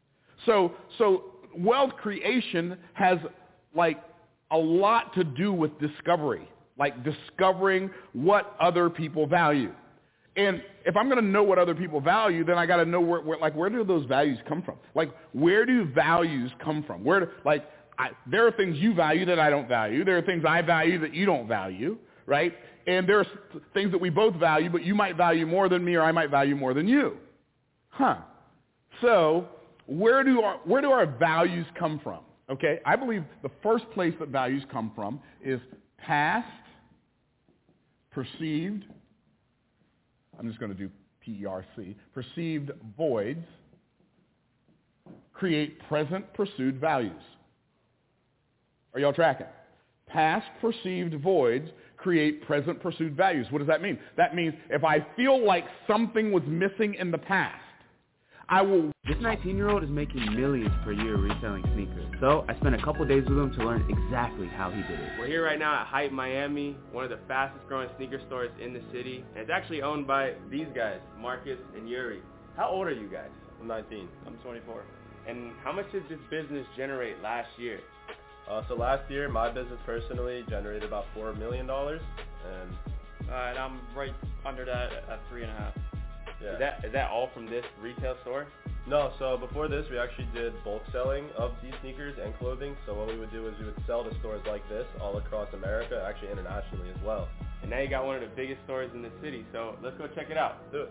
So, so wealth creation has like a lot to do with discovery, like discovering what other people value. And if I'm going to know what other people value, then I got to know where, where, like, where do those values come from? Like, where do values come from? Where, do, like, I, there are things you value that I don't value. There are things I value that you don't value, right? And there are things that we both value, but you might value more than me or I might value more than you. Huh. So where do our, where do our values come from? Okay, I believe the first place that values come from is past, perceived, I'm just going to do P E R C, perceived voids create present pursued values. Are y'all tracking? Past perceived voids create present pursued values. What does that mean? That means if I feel like something was missing in the past, I will... This nineteen-year-old is making millions per year reselling sneakers. So I spent a couple days with him to learn exactly how he did it. We're here right now at Hype Miami, one of the fastest growing sneaker stores in the city. And it's actually owned by these guys, Marcus and Yuri. How old are you guys? I'm nineteen. I'm twenty-four. And how much did this business generate last year? Uh, so last year, my business personally generated about four million dollars. And, uh, and I'm right under that at three and a half. Yeah. Is that, is that all from this retail store? No, so before this, we actually did bulk selling of these sneakers and clothing. So what we would do is we would sell to stores like this all across America, actually internationally as well. And now you got one of the biggest stores in the city, so let's go check it out. Do it.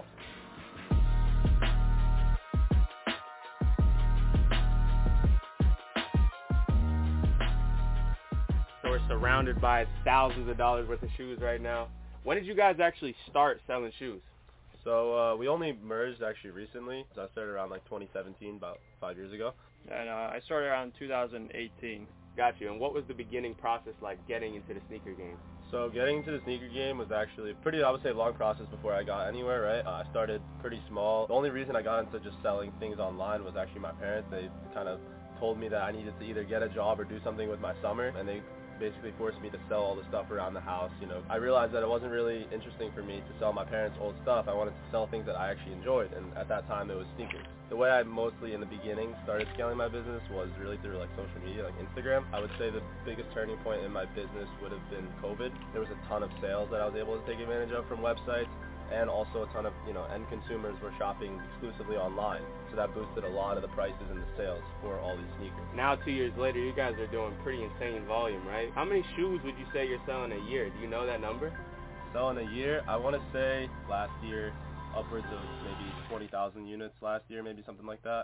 So we're surrounded by thousands of dollars worth of shoes right now. When did you guys actually start selling shoes? So uh, we only merged actually recently. So I started around like twenty seventeen, about five years ago. And uh, I started around two thousand eighteen. Got you. And what was the beginning process like getting into the sneaker game? So getting into the sneaker game was actually pretty, I would say, long process before I got anywhere, right? Uh, I started pretty small. The only reason I got into just selling things online was actually my parents. They kind of told me that I needed to either get a job or do something with my summer, and they basically forced me to sell all the stuff around the house. You know, I realized that it wasn't really interesting for me to sell my parents' old stuff. I wanted to sell things that I actually enjoyed, and at that time it was sneakers. The way I mostly in the beginning started scaling my business was really through like social media, like Instagram. I would say the biggest turning point in my business would have been COVID. There was a ton of sales that I was able to take advantage of from websites, and also a ton of, you know, end consumers were shopping exclusively online. So that boosted a lot of the prices and the sales for all these sneakers. Now, two years later, you guys are doing pretty insane volume, right? How many shoes would you say you're selling a year? Do you know that number? Selling a year, I want to say last year, upwards of maybe twenty thousand units last year, maybe something like that.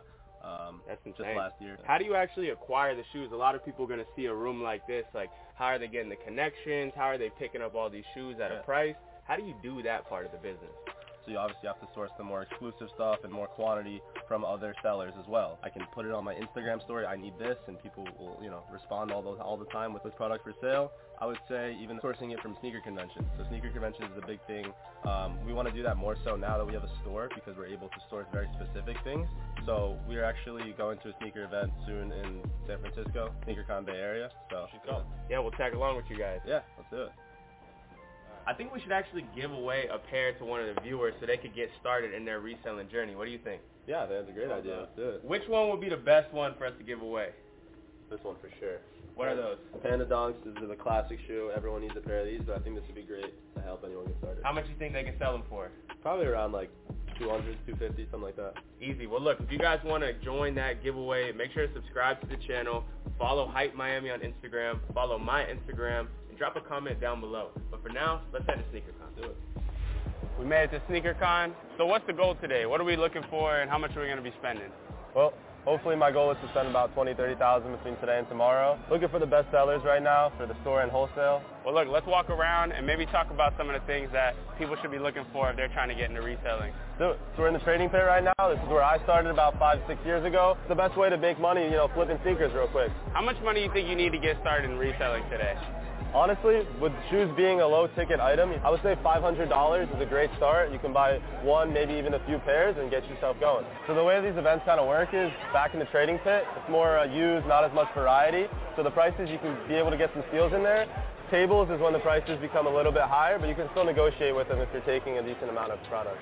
um, That's just insane. last year. How do you actually acquire the shoes? A lot of people are going to see a room like this. Like, how are they getting the connections? How are they picking up all these shoes at Yeah. a price? How do you do that part of the business? So you obviously have to source the more exclusive stuff and more quantity from other sellers as well. I can put it on my Instagram story, I need this, and people will, you know, respond all those all the time with this product for sale. I would say even sourcing it from sneaker conventions. So sneaker conventions is a big thing. Um, we want to do that more so now that we have a store because we're able to source very specific things. So we're actually going to a sneaker event soon in San Francisco, SneakerCon Bay Area. So Go. Yeah, we'll tag along with you guys. yeah, let's do it. I think we should actually give away a pair to one of the viewers so they could get started in their reselling journey. What do you think? Yeah, that's a great idea. Let's do it. Which one would be the best one for us to give away? This one for sure. What are those? Panda Dunks is the classic shoe. Everyone needs a pair of these, but I think this would be great to help anyone get started. How much do you think they can sell them for? Probably around like two hundred, two fifty, something like that. Easy. Well, look, if you guys want to join that giveaway, make sure to subscribe to the channel, follow Hype Miami on Instagram, follow my Instagram, and drop a comment down below. But for now, let's head to SneakerCon. Do it. We made it to SneakerCon. So what's the goal today? What are we looking for, and how much are we going to be spending? Well, hopefully my goal is to spend about twenty, thirty thousand between today and tomorrow. Looking for the best sellers right now for the store and wholesale. Well, look, let's walk around and maybe talk about some of the things that people should be looking for if they're trying to get into reselling. Do it. So we're in the trading pit right now. This is where I started about five, six years ago. It's the best way to make money, you know, flipping sneakers real quick. How much money do you think you need to get started in reselling today? Honestly, with shoes being a low-ticket item, I would say five hundred dollars is a great start. You can buy one, maybe even a few pairs and get yourself going. So the way these events kind of work is back in the trading pit, it's more uh, used, not as much variety. So the prices, you can be able to get some steals in there. Tables is when the prices become a little bit higher, but you can still negotiate with them if you're taking a decent amount of product.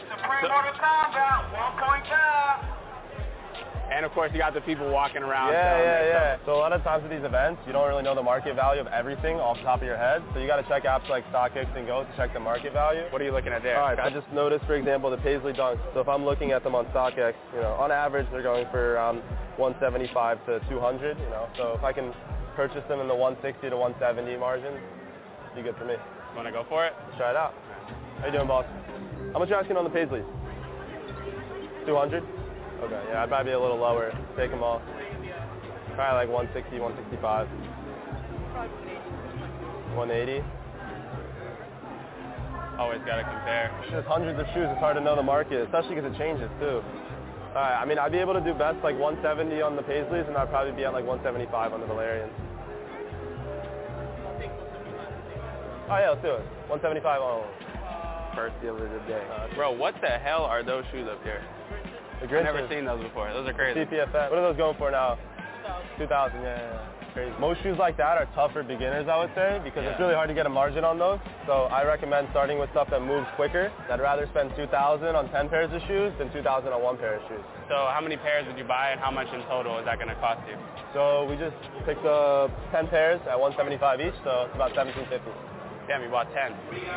And of course, you got the people walking around. Yeah, selling yeah, their yeah. stuff. So a lot of times with these events, you don't really know the market value of everything off the top of your head. So you got to check apps like StockX and Go to check the market value. What are you looking at there? All right, I just noticed, for example, the Paisley Dunks. So if I'm looking at them on StockX, you know, on average they're going for around one seventy-five to two hundred. You know, so if I can purchase them in the one sixty to one seventy margin, it'd be good for me. Want to go for it? Let's try it out. How you doing, boss? How much are you asking on the Paisleys? two hundred? Okay, yeah, I'd probably be a little lower. Take them all. Probably like one sixty, one sixty-five. one eighty. Always got to compare. There's hundreds of shoes. It's hard to know the market, especially because it changes too. All right, I mean, I'd be able to do best like one seventy on the Paisleys, and I'd probably be at like one seventy-five on the Valerians. Oh yeah, let's do it. one seventy-five. Oh, first deal of the day. Uh, Bro, what the hell are those shoes up here? the I've never Grinches. seen those before. Those are crazy. C P F S. What are those going for now? two thousand. Yeah, yeah, yeah. Crazy. Most shoes like that are tough for beginners, I would say, because Yeah. it's really hard to get a margin on those. So I recommend starting with stuff that moves quicker. I'd rather spend two thousand on ten pairs of shoes than two thousand on one pair of shoes. So how many pairs would you buy, and how much in total is that going to cost you? So we just picked up ten pairs at one seventy-five each, so it's about seventeen fifty. Damn, you bought ten.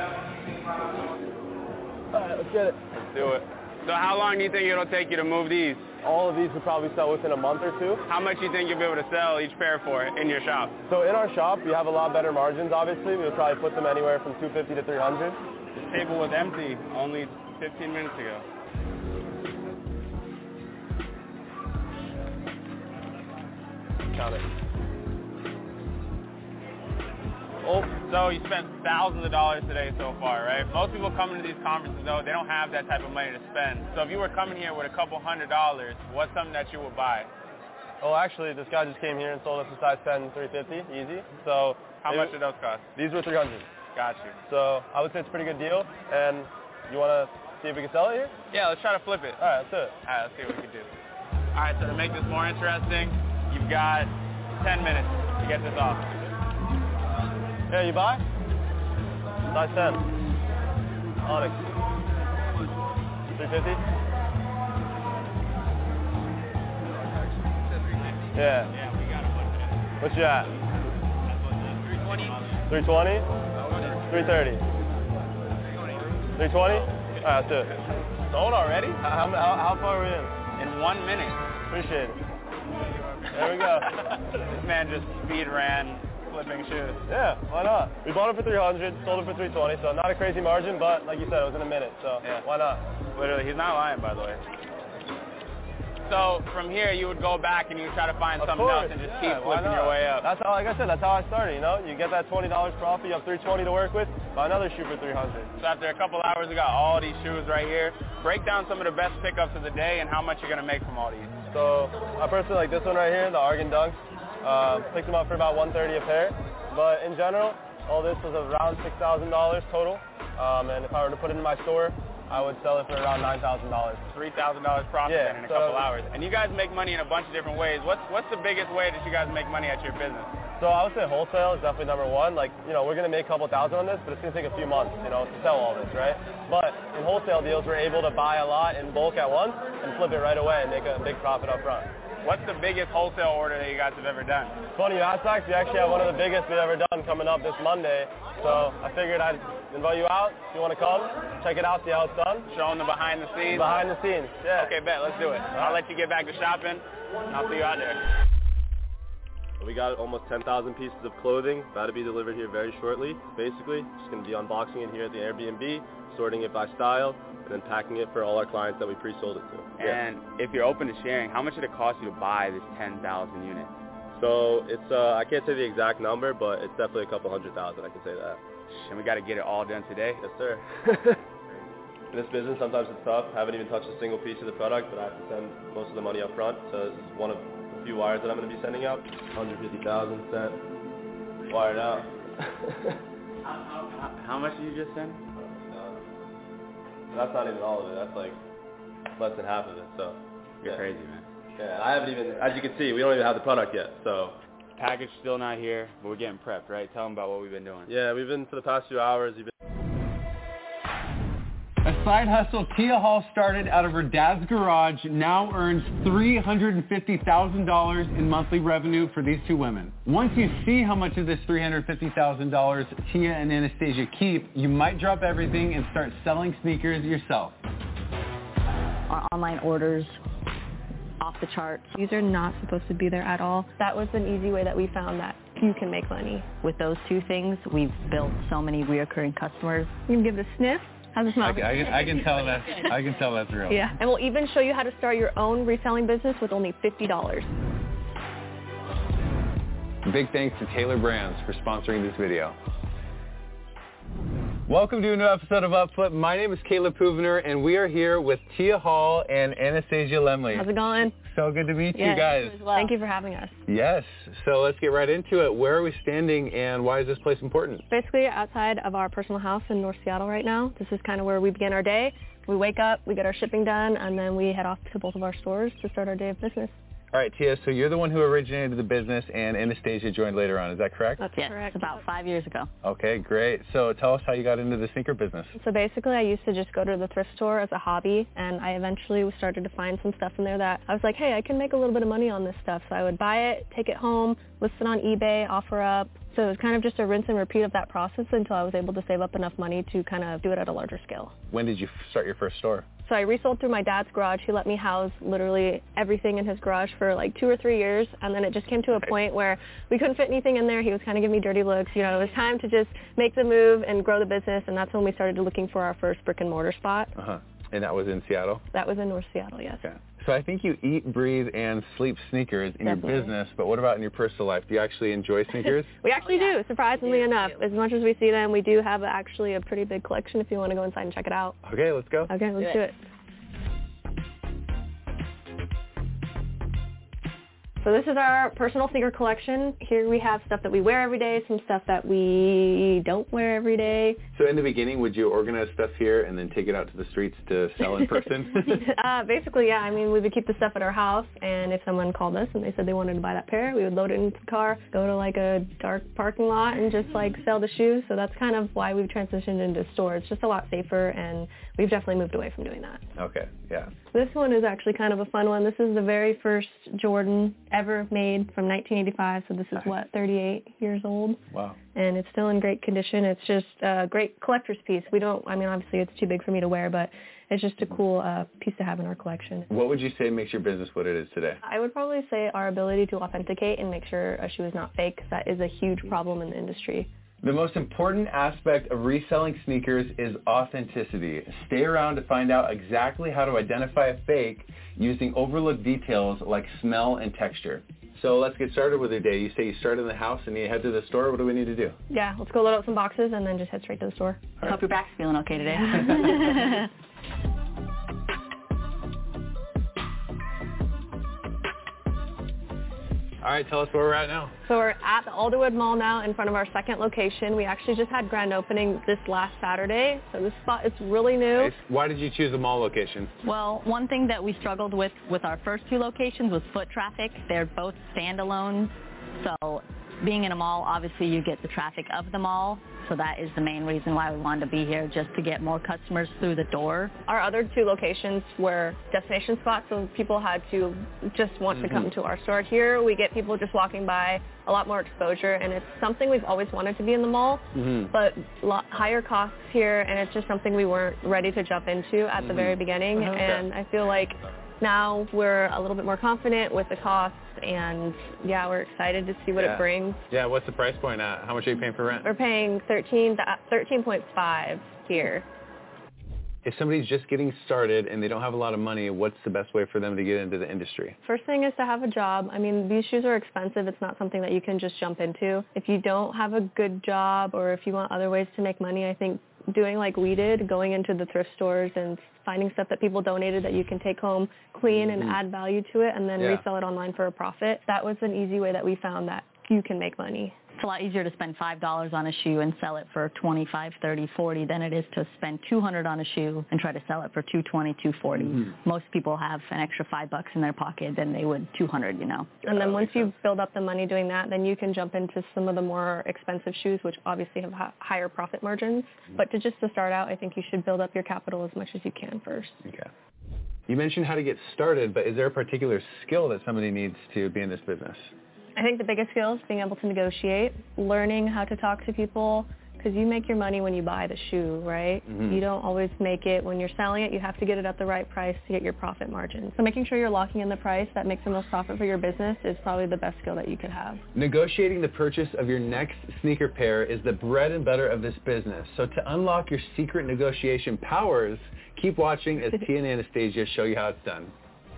All right, let's get it. Let's do it. So how long do you think it'll take you to move these? All of these would probably sell within a month or two. How much do you think you'll be able to sell each pair for in your shop? So in our shop, we have a lot better margins, obviously. We would probably put them anywhere from two fifty to three hundred. This table was empty only fifteen minutes ago. Count it. Oh, so you spent thousands of dollars today so far, right? Most people coming to these conferences, though, they don't have that type of money to spend. So if you were coming here with a couple hundred dollars, what's something that you would buy? Oh, actually, this guy just came here and sold us a size ten, three fifty, easy. So How it- much did those cost? These were three hundred. Got you. So I would say it's a pretty good deal. And you want to see if we can sell it here? Yeah, let's try to flip it. All right, let's do it. All right, let's see what we can do. All right, so to make this more interesting, you've got ten minutes to get this off. Here, you buy? Size ten. Onyx. three fifty? Yeah. Yeah, we got it. What's you at? three twenty. three twenty? three thirty? three twenty? All right, let's do it. Sold already? How, how, how far are we in? In one minute. Appreciate it. There we go. This man just speed ran flipping shoes. Yeah, why not? We bought it for three hundred, sold it for three twenty, so not a crazy margin, but like you said, it was in a minute, so Yeah. why not? Literally, he's not lying, by the way. So from here, you would go back and you would try to find Of something course, else and just yeah, keep why flipping not? your way up. That's how, like I said, that's how I started, you know? You get that twenty dollars profit, you have three twenty to work with, buy another shoe for three hundred. So after a couple hours, we got all these shoes right here. Break down some of the best pickups of the day and how much you're going to make from all these. So I personally like this one right here, the Argan Dunks. Uh, picked them up for about one thirty a pair. But in general, all this was around six thousand dollars total. Um, and if I were to put it in my store, I would sell it for around nine thousand dollars. three thousand dollars profit Yeah, in a so- couple hours. And you guys make money in a bunch of different ways. What's what's the biggest way that you guys make money at your business? So I would say wholesale is definitely number one. Like, you know, we're going to make a couple thousand on this, but it's going to take a few months, you know, to sell all this, right? But in wholesale deals, we're able to buy a lot in bulk at once and flip it right away and make a big profit up front. What's the biggest wholesale order that you guys have ever done? Funny you ask that, 'cause we actually have one of the biggest we've ever done coming up this Monday. So I figured I'd invite you out. If you want to come, check it out, see how it's done. Showing the behind the scenes? Behind the scenes, yeah. Okay, bet. Let's do it. I'll let you get back to shopping. I'll see you out there. We got almost ten thousand pieces of clothing about to be delivered here very shortly. Basically, just going to be unboxing it here at the Airbnb, sorting it by style, and then packing it for all our clients that we pre-sold it to. And if you're open to sharing, how much did it cost you to buy this ten thousand units? So it's, uh, I can't say the exact number, but it's definitely a couple hundred thousand, I can say that. And we got to get it all done today? Yes, sir. In this business, sometimes it's tough. I haven't even touched a single piece of the product, but I have to send most of the money up front. So this is one of a few wires that I'm going to be sending out. one hundred fifty thousand sent, wired out. how, how much did you just send? That's not even all of it. That's like less than half of it. So You're yeah. crazy, man. Yeah, I haven't even, as you can see, we don't even have the product yet. So Package still not here, but we're getting prepped, right? Tell them about what we've been doing. yeah, we've been for the past few hours. We've been A side hustle Tia Hall started out of her dad's garage now earns three hundred fifty thousand dollars in monthly revenue for these two women. Once you see how much of this three hundred fifty thousand dollars Tia and Anastasia keep, you might drop everything and start selling sneakers yourself. Our online orders off the charts. These are not supposed to be there at all. That was an easy way that we found that you can make money. With those two things, we've built so many reoccurring customers. You can give it a sniff. How's it smell? I, can- I, can, I can tell that I can tell that's real. Yeah, and we'll even show you how to start your own reselling business with only fifty dollars. Big thanks to Taylor Brands for sponsoring this video. Welcome to a new episode of Upflip. My name is Caleb Puvner, and we are here with Tia Hall and Anastasia Lemley. How's it going? So good to meet Yes, you guys. as well. Thank you for having us. Yes. So let's get right into it. Where are we standing, and why is this place important? Basically outside of our personal house in North Seattle right now. This is kind of where we begin our day. We wake up, we get our shipping done, and then we head off to both of our stores to start our day of business. All right, Tia, so you're the one who originated the business, and Anastasia joined later on. Is that correct? That's Yes, correct. about five years ago. Okay, great. So tell us how you got into the sneaker business. So basically, I used to just go to the thrift store as a hobby, and I eventually started to find some stuff in there that I was like, hey, I can make a little bit of money on this stuff. So I would buy it, take it home, list it on eBay, offer up. So it was kind of just a rinse and repeat of that process until I was able to save up enough money to kind of do it at a larger scale. When did you start your first store? So I resold through my dad's garage. He let me house literally everything in his garage for like two or three years. And then it just came to a point where we couldn't fit anything in there. He was kind of giving me dirty looks. You know, it was time to just make the move and grow the business. And that's when we started looking for our first brick and mortar spot. Uh-huh. And that was in Seattle? That was in North Seattle, yes. Okay. So I think you eat, breathe, and sleep sneakers in Definitely. your business, but what about in your personal life? Do you actually enjoy sneakers? We actually do, surprisingly enough. As much as we see them, we do have actually a pretty big collection if you want to go inside and check it out. Okay, let's go. Okay, let's do it. So this is our personal sneaker collection. Here we have stuff that we wear every day, some stuff that we don't wear every day. So in the beginning, would you organize stuff here and then take it out to the streets to sell in person? uh, basically, yeah. I mean, we would keep the stuff at our house, and if someone called us and they said they wanted to buy that pair, we would load it into the car, go to like a dark parking lot, and just like sell the shoes. So that's kind of why we've transitioned into store. It's just a lot safer, and we've definitely moved away from doing that. Okay, yeah. This one is actually kind of a fun one. This is the very first Jordan ever made from nineteen eighty-five, so this is, what, thirty-eight years old? Wow. And it's still in great condition. It's just a great collector's piece. We don't, I mean, obviously it's too big for me to wear, but it's just a cool uh, piece to have in our collection. What would you say makes your business what it is today? I would probably say our ability to authenticate and make sure a shoe is not fake, because that is a huge problem in the industry. The most important aspect of reselling sneakers is authenticity. Stay around to find out exactly how to identify a fake using overlooked details like smell and texture. So let's get started with your day. You say you start in the house and you head to the store. What do we need to do? Yeah, let's go load up some boxes and then just head straight to the store. I hope your back's feeling okay today. All right, tell us where we're at now. So we're at the Alderwood Mall now in front of our second location. We actually just had grand opening this last Saturday, so this spot is really new. Nice. Why did you choose a mall location? Well, one thing that we struggled with with our first two locations was foot traffic. They're both standalone, so being in a mall, obviously you get the traffic of the mall. So that is the main reason why we wanted to be here, just to get more customers through the door. Our other two locations were destination spots, so people had to just want mm-hmm. to come to our store. Here we get people just walking by, a lot more exposure, and it's something we've always wanted to be in the mall, mm-hmm. but lot higher costs here, and it's just something we weren't ready to jump into at mm-hmm. the very beginning. Okay. And I feel like now we're a little bit more confident with the costs, and yeah, we're excited to see what yeah. it brings. Yeah, what's the price point at? How much are you paying for rent? We're paying thirteen, thirteen point five here. If somebody's just getting started and they don't have a lot of money, what's the best way for them to get into the industry? First thing is to have a job. I mean, these shoes are expensive. It's not something that you can just jump into. If you don't have a good job or if you want other ways to make money, I think doing like we did, going into the thrift stores and finding stuff that people donated that you can take home, clean, and mm-hmm. add value to it, and then yeah. resell it online for a profit. That was an easy way that we found that you can make money. It's a lot easier to spend five dollars on a shoe and sell it for twenty-five, thirty, forty than it is to spend two hundred on a shoe and try to sell it for two twenty, two forty. Mm-hmm. Most people have an extra five bucks in their pocket than they would two hundred, you know. And then once you build up the money doing that, then you can jump into some of the more expensive shoes, which obviously have ha- higher profit margins. Mm-hmm. But to just to start out, I think you should build up your capital as much as you can first. Okay. You mentioned how to get started, but is there a particular skill that somebody needs to be in this business? I think the biggest skill is being able to negotiate, learning how to talk to people, because you make your money when you buy the shoe, right? Mm-hmm. You don't always make it when you're selling it. You have to get it at the right price to get your profit margin. So making sure you're locking in the price that makes the most profit for your business is probably the best skill that you could have. Negotiating the purchase of your next sneaker pair is the bread and butter of this business. So to unlock your secret negotiation powers, keep watching as Tia and Anastasia show you how it's done.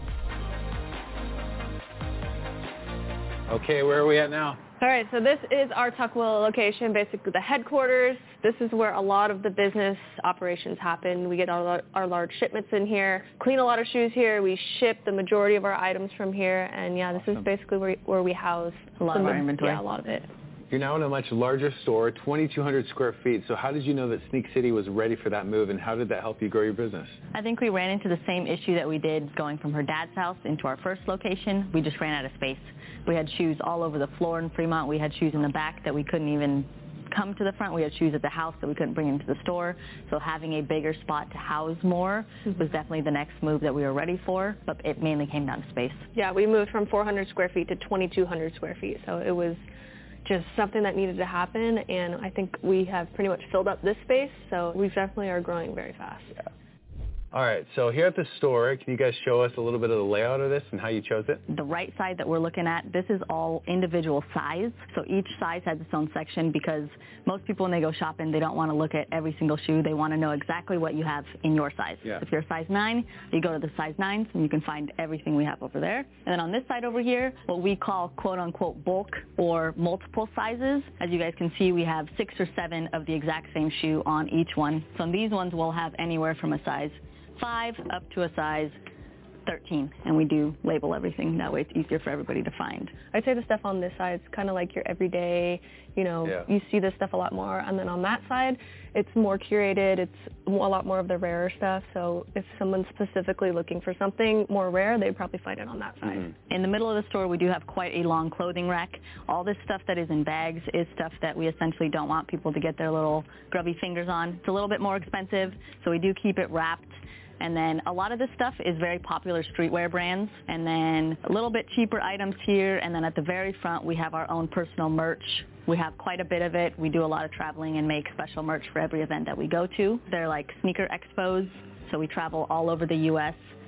Okay, where are we at now? All right, so this is our Tukwila location, basically the headquarters. This is where a lot of the business operations happen. We get our, our large shipments in here, clean a lot of shoes here. We ship the majority of our items from here. And yeah, this awesome. is basically where, where we house a lot of our inventory. Yeah, a lot of it. You're now in a much larger store, twenty-two hundred square feet. So how did you know that Sneak City was ready for that move, and how did that help you grow your business? I think we ran into the same issue that we did going from her dad's house into our first location. We just ran out of space. We had shoes all over the floor in Fremont. We had shoes in the back that we couldn't even come to the front. We had shoes at the house that we couldn't bring into the store. So having a bigger spot to house more mm-hmm. was definitely the next move that we were ready for, but it mainly came down to space. Yeah, we moved from four hundred square feet to twenty-two hundred square feet. So it was just something that needed to happen, and I think we have pretty much filled up this space, so we definitely are growing very fast. Yeah. All right, so here at the store, can you guys show us a little bit of the layout of this and how you chose it? The right side that we're looking at, this is all individual size. So each size has its own section because most people when they go shopping, they don't want to look at every single shoe. They want to know exactly what you have in your size. Yeah. If you're a size nine, you go to the size nines and you can find everything we have over there. And then on this side over here, what we call quote-unquote bulk or multiple sizes. As you guys can see, we have six or seven of the exact same shoe on each one. So on these ones, we'll have anywhere from a size five up to a size thirteen, and we do label everything. That way it's easier for everybody to find. I'd say the stuff on this side is kind of like your everyday, you know, yeah. you see this stuff a lot more. And then on that side, it's more curated. It's a lot more of the rarer stuff. So if someone's specifically looking for something more rare, they'd probably find it on that side. Mm-hmm. In the middle of the store, we do have quite a long clothing rack. All this stuff that is in bags is stuff that we essentially don't want people to get their little grubby fingers on. It's a little bit more expensive, so we do keep it wrapped. And then a lot of this stuff is very popular streetwear brands. And then a little bit cheaper items here. And then at the very front, we have our own personal merch. We have quite a bit of it. We do a lot of traveling and make special merch for every event that we go to. They're like sneaker expos. So we travel all over the U S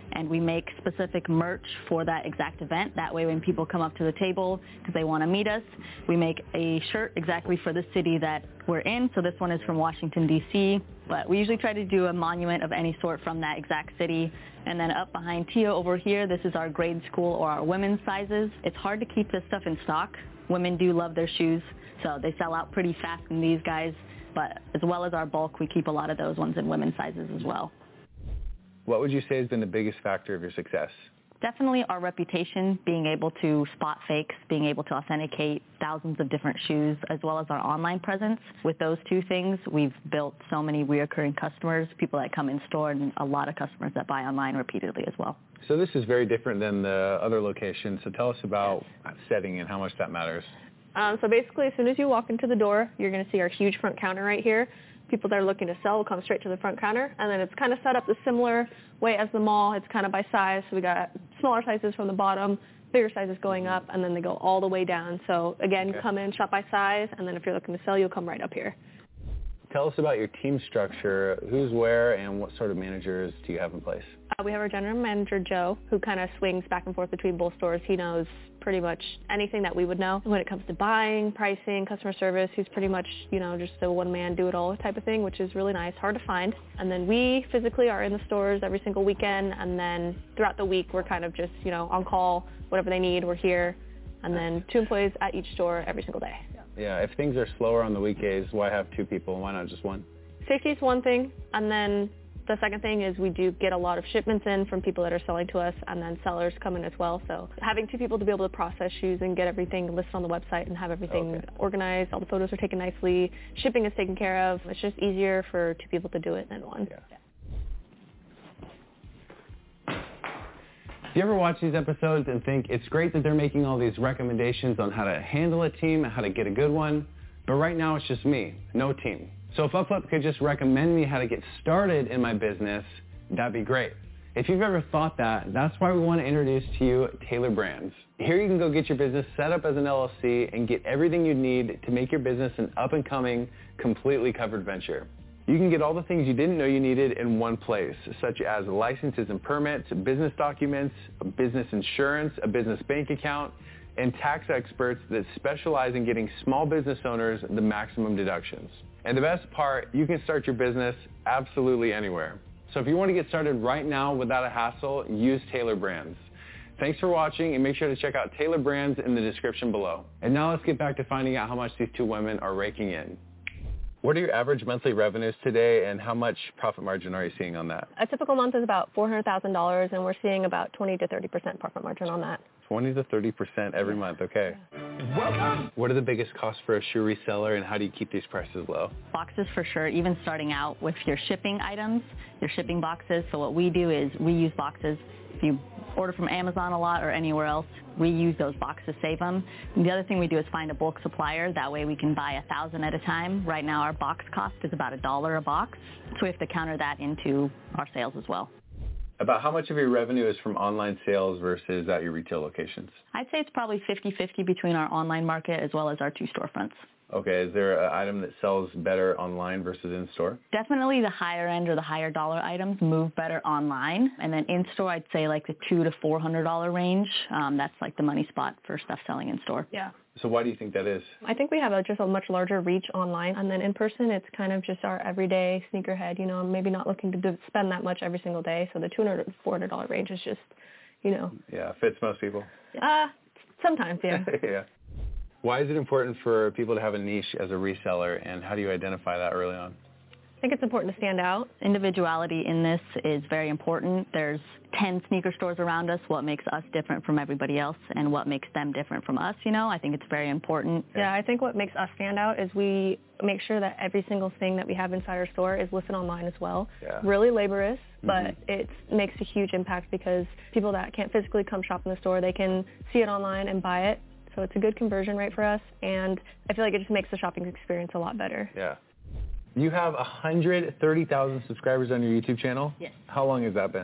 and we make specific merch for that exact event. That way when people come up to the table because they want to meet us, we make a shirt exactly for the city that we're in. So this one is from Washington, D C, but we usually try to do a monument of any sort from that exact city. And then up behind Tia over here, this is our grade school or our women's sizes. It's hard to keep this stuff in stock. Women do love their shoes, so they sell out pretty fast in these guys. But as well as our bulk, we keep a lot of those ones in women's sizes as well. What would you say has been the biggest factor of your success? Definitely our reputation, being able to spot fakes, being able to authenticate thousands of different shoes, as well as our online presence. With those two things, we've built so many reoccurring customers, people that come in store, and a lot of customers that buy online repeatedly as well. So this is very different than the other locations. So tell us about setting and how much that matters. Um, so basically, as soon as you walk into the door, you're going to see our huge front counter right here. People that are looking to sell will come straight to the front counter, and then it's kind of set up the similar way as the mall. It's kind of by size, so we got smaller sizes from the bottom, bigger sizes going up, and then they go all the way down. So again, okay. You come in, shop by size, and then if you're looking to sell, you'll come right up here. Tell us about your team structure. Who's where, and what sort of managers do you have in place? Uh, we have our general manager, Joe, who kind of swings back and forth between both stores. He knows pretty much anything that we would know. When it comes to buying, pricing, customer service, he's pretty much, you know, just a one-man do-it-all type of thing, which is really nice, hard to find. And then we physically are in the stores every single weekend, and then throughout the week, we're kind of just, you know, on call, whatever they need, we're here. And then two employees at each store every single day. Yeah, if things are slower on the weekdays, why have two people? Why not just one? Safety is one thing, and then the second thing is we do get a lot of shipments in from people that are selling to us, and then sellers come in as well. So having two people to be able to process shoes and get everything listed on the website and have everything okay. organized, all the photos are taken nicely, shipping is taken care of. It's just easier for two people to do it than one. Yeah. Do you ever watch these episodes and think it's great that they're making all these recommendations on how to handle a team, how to get a good one, but right now it's just me, no team. So if UpFlip could just recommend me how to get started in my business, that'd be great. If you've ever thought that, that's why we want to introduce to you Taylor Brands. Here you can go get your business set up as an L L C and get everything you need to make your business an up-and-coming, completely covered venture. You can get all the things you didn't know you needed in one place, such as licenses and permits, business documents, a business insurance, a business bank account, and tax experts that specialize in getting small business owners the maximum deductions. And the best part, you can start your business absolutely anywhere. So if you want to get started right now without a hassle, use Taylor Brands. Thanks for watching, and make sure to check out Taylor Brands in the description below. And now let's get back to finding out how much these two women are raking in. What are your average monthly revenues today, and how much profit margin are you seeing on that? A typical month is about four hundred thousand dollars, and we're seeing about twenty to thirty percent profit margin on that. twenty to thirty percent every month, okay. Welcome. What are the biggest costs for a shoe reseller, and how do you keep these prices low? Boxes for sure, even starting out with your shipping items, your shipping boxes. So what we do is we use boxes. If you order from Amazon a lot or anywhere else, we use those boxes, save them. And the other thing we do is find a bulk supplier. That way we can buy a thousand at a time. Right now our box cost is about a dollar a box, so we have to counter that into our sales as well. About how much of your revenue is from online sales versus at your retail locations? I'd say it's probably fifty-fifty between our online market as well as our two storefronts. Okay, is there an item that sells better online versus in-store? Definitely the higher end or the higher dollar items move better online. And then in-store, I'd say like the two to four hundred dollar range. Um, that's like the money spot for stuff selling in-store. Yeah. So why do you think that is? I think we have a, just a much larger reach online. And then in person, it's kind of just our everyday sneakerhead, you know, maybe not looking to do, spend that much every single day. So the two hundred to four hundred dollar range is just, you know. Yeah, fits most people. Uh, sometimes, yeah. Yeah. Why is it important for people to have a niche as a reseller, and how do you identify that early on? I think it's important to stand out. Individuality in this is very important. There's ten sneaker stores around us. What makes us different from everybody else, and what makes them different from us, you know? I think it's very important. Yeah, I think what makes us stand out is we make sure that every single thing that we have inside our store is listed online as well. Yeah. Really laborious, but mm-hmm. it makes a huge impact because people that can't physically come shop in the store, they can see it online and buy it. So it's a good conversion rate for us, and I feel like it just makes the shopping experience a lot better. Yeah. You have one hundred thirty thousand subscribers on your YouTube channel? Yes. How long has that been?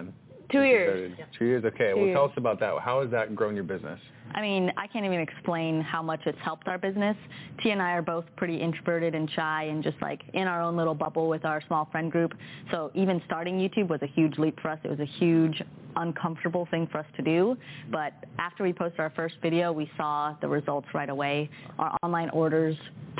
Two years. Yep. Two years, okay. Two well, years. tell us about that. How has that grown your business? I mean, I can't even explain how much it's helped our business. T and I are both pretty introverted and shy and just like in our own little bubble with our small friend group. So even starting YouTube was a huge leap for us. It was a huge, uncomfortable thing for us to do. But after we posted our first video, we saw the results right away. Our online orders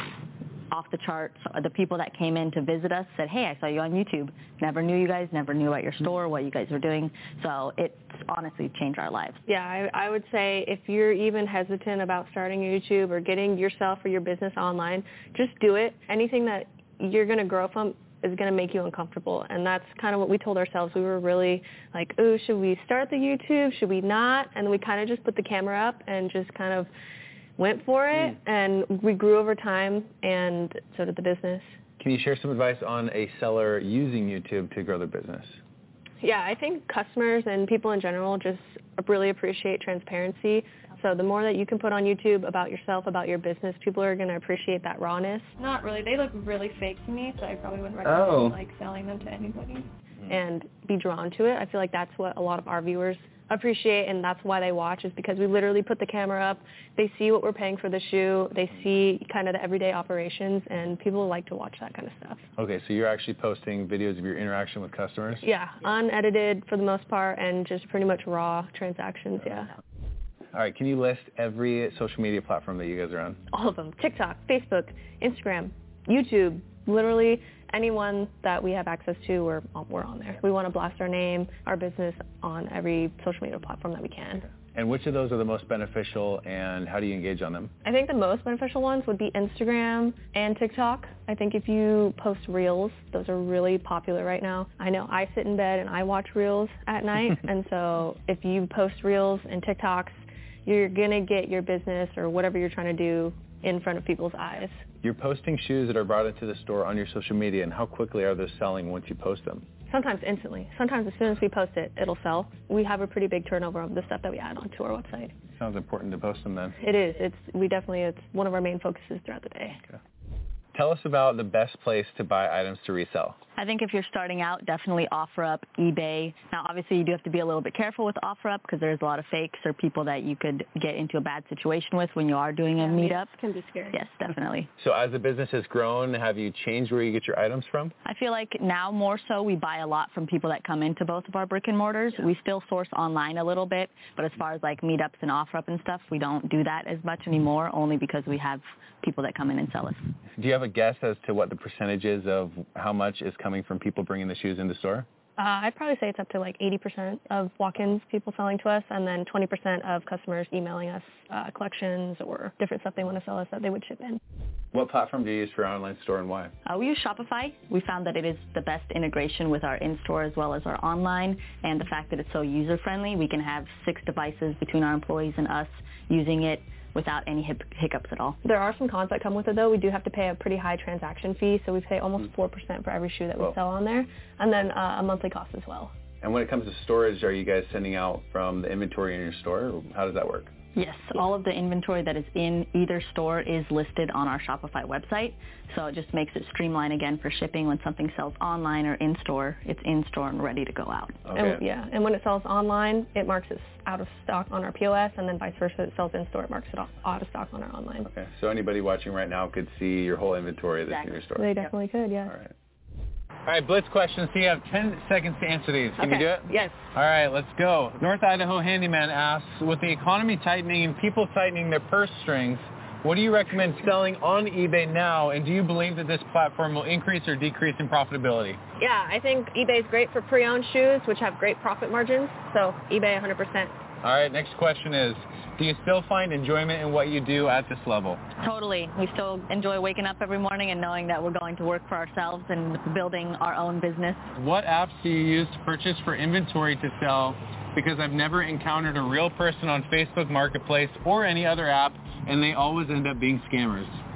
off the charts. The people that came in to visit us said, hey, I saw you on YouTube. Never knew you guys, never knew about your store, what you guys were doing. So it's honestly changed our lives. Yeah, I, I would say if you're even hesitant about starting YouTube or getting yourself or your business online, just do it. Anything that you're going to grow from is going to make you uncomfortable. And that's kind of what we told ourselves. We were really like, oh, should we start the YouTube? Should we not? And we kind of just put the camera up and just kind of went for it, mm. and we grew over time, and so did the business. Can you share some advice on a seller using YouTube to grow their business? Yeah, I think customers and people in general just really appreciate transparency. So the more that you can put on YouTube about yourself, about your business, people are going to appreciate that rawness. Not really. They look really fake to me, so I probably wouldn't recommend oh. like selling them to anybody. And be drawn to it. I feel like that's what a lot of our viewers appreciate, and that's why they watch, is because we literally put the camera up, they see what we're paying for the shoe, they see kind of the everyday operations, and people like to watch that kind of stuff. Okay, so you're actually posting videos of your interaction with customers? Yeah, unedited for the most part, and just pretty much raw transactions, yeah. All right, can you list every social media platform that you guys are on? All of them. TikTok, Facebook, Instagram, YouTube, literally anyone that we have access to, we're, we're on there. We want to blast our name, our business on every social media platform that we can. And which of those are the most beneficial, and how do you engage on them? I think the most beneficial ones would be Instagram and TikTok. I think if you post Reels, those are really popular right now. I know I sit in bed and I watch Reels at night, and so if you post Reels and TikToks, you're going to get your business or whatever you're trying to do in front of people's eyes. You're posting shoes that are brought into the store on your social media, and how quickly are those selling once you post them? Sometimes instantly. Sometimes as soon as we post it, it'll sell. We have a pretty big turnover of the stuff that we add onto our website. Sounds important to post them then. It is. It's we definitely, it's one of our main focuses throughout the day. Okay. Tell us about the best place to buy items to resell. I think if you're starting out, definitely OfferUp, eBay. Now, obviously, you do have to be a little bit careful with OfferUp because there's a lot of fakes or people that you could get into a bad situation with when you are doing a yeah, meetup. It can be scary. Yes, definitely. So as the business has grown, have you changed where you get your items from? I feel like now more so we buy a lot from people that come into both of our brick and mortars. Yeah. We still source online a little bit, but as far as like meetups and OfferUp and stuff, we don't do that as much anymore, only because we have people that come in and sell us. Do you have a guess as to what the percentage is of how much is coming from people bringing the shoes into store? Uh, I'd probably say it's up to like eighty percent of walk-ins, people selling to us, and then twenty percent of customers emailing us uh, collections or different stuff they want to sell us that they would ship in. What platform do you use for your online store and why? Uh, we use Shopify. We found that it is the best integration with our in-store as well as our online, and the fact that it's so user-friendly. We can have six devices between our employees and us using it without any hic- hiccups at all. There are some cons that come with it, though. We do have to pay a pretty high transaction fee, so we pay almost four percent for every shoe that we Whoa. sell on there, and then uh, a monthly cost as well. And when it comes to storage, are you guys sending out from the inventory in your store, or how does that work? Yes, all of the inventory that is in either store is listed on our Shopify website, so it just makes it streamlined again for shipping. When something sells online or in-store, it's in-store and ready to go out. Okay. And, yeah, and when it sells online, it marks it out of stock on our P O S, and then vice versa, it sells in-store, it marks it out of stock on our online. Okay, so anybody watching right now could see your whole inventory that's exactly. in your store? They definitely yep. could, yeah. All right. All right, Blitz questions. So you have ten seconds to answer these. Can okay. you do it? Yes. All right, let's go. North Idaho Handyman asks, with the economy tightening and people tightening their purse strings, what do you recommend selling on eBay now, and do you believe that this platform will increase or decrease in profitability? Yeah, I think eBay is great for pre-owned shoes, which have great profit margins, so eBay one hundred percent. All right, next question is, do you still find enjoyment in what you do at this level? Totally. We still enjoy waking up every morning and knowing that we're going to work for ourselves and building our own business. What apps do you use to purchase for inventory to sell? Because I've never encountered a real person on Facebook Marketplace or any other app, and they always end up being scammers.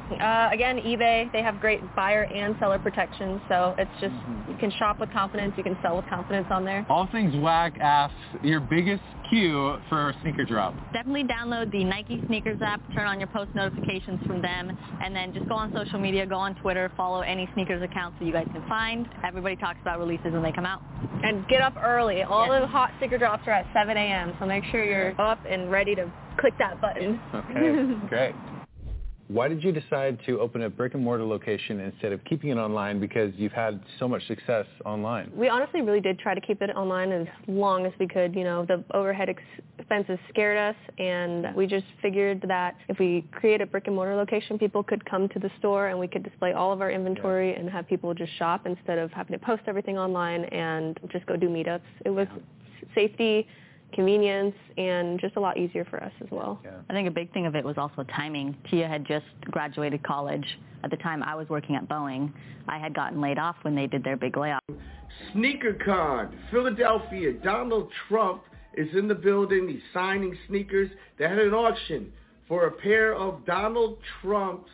Uh, again, eBay, they have great buyer and seller protection, so it's just, you can shop with confidence, you can sell with confidence on there. All Things Whack asks your biggest cue for a sneaker drop. Definitely download the Nike Sneakers app, turn on your post notifications from them, and then just go on social media, go on Twitter, follow any sneakers accounts that you guys can find. Everybody talks about releases when they come out. And get up early. All Yes. the hot sneaker drops are at seven a.m., so make sure you're up and ready to click that button. Okay, great. Why did you decide to open a brick and mortar location instead of keeping it online, because you've had so much success online? We honestly really did try to keep it online as long as we could. You know, the overhead expenses scared us, and we just figured that if we create a brick and mortar location, people could come to the store and we could display all of our inventory yeah. and have people just shop instead of having to post everything online and just go do meetups. It was safety, convenience, and just a lot easier for us as well. Yeah. I think a big thing of it was also timing. Tia had just graduated college. At the time I was working at Boeing. I had gotten laid off when they did their big layoff. SneakerCon, Philadelphia. Donald Trump is in the building. He's signing sneakers. They had an auction for a pair of Donald Trump's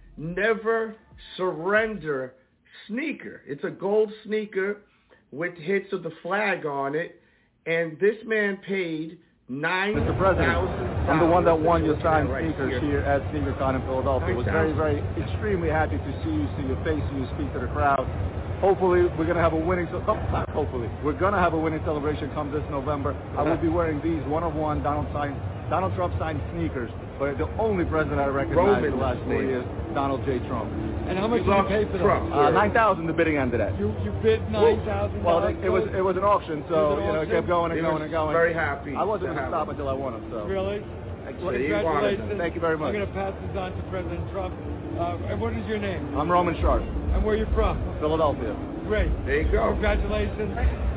Never Surrender sneaker. It's a gold sneaker with hits of the flag on it. And this man paid nine thousand dollars. Mister President, I'm the one that won your signed right sneakers here. here at SneakerCon in Philadelphia. I was very, very, extremely happy to see you, see your face, see you speak to the crowd. Hopefully, we're going to have a winning, oh, not hopefully, we're going to have a winning celebration come this November. I will be wearing these one-of-one Donald, signed, Donald Trump signed sneakers, but the only president I recognize in the last four years, Donald J. Trump. And how much did you pay for them? Uh, nine thousand. The bidding ended at. You you bid nine thousand. Well, it, it was it was an auction, so an you know it auction? kept going and He going was and going. very happy I wasn't to going to have stop them. until I won them. So Really? So he Congratulations. wanted them. Thank you very much. I'm going to pass this on to President Trump. Uh, and what is your name? I'm Roman Sharp. And where are you from? Philadelphia. Great. There you go. Congratulations.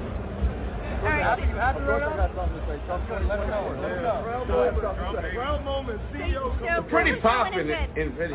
All right. Happy, happy of course I got something to say. Trump's good. Let him know. Let him know. Proud moment. C E O. It's pretty popping in, in video.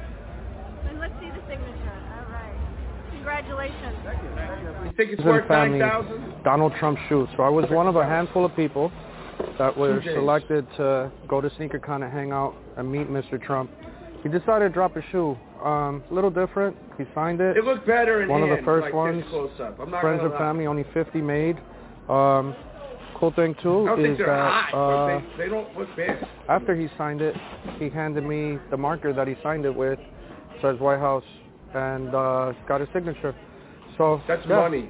And let's see the signature. All right. Congratulations. Thank you. Thank you. You think it's This is worth family, nine thousand? Donald Trump shoes. So I was one of a handful of people that were selected to go to SneakerCon and hang out and meet Mister Trump. He decided to drop a shoe. Um, a little different. He signed it. It looked better in One hand, of the first like ones. this close up. I'm not Friends gonna and lie. family, only fifty made. Um, cool thing too I don't is think they're that hot, uh, but they, they don't look bad. after he signed it, he handed me the marker that he signed it with. Says White House, and uh, got his signature. So That's yeah. money.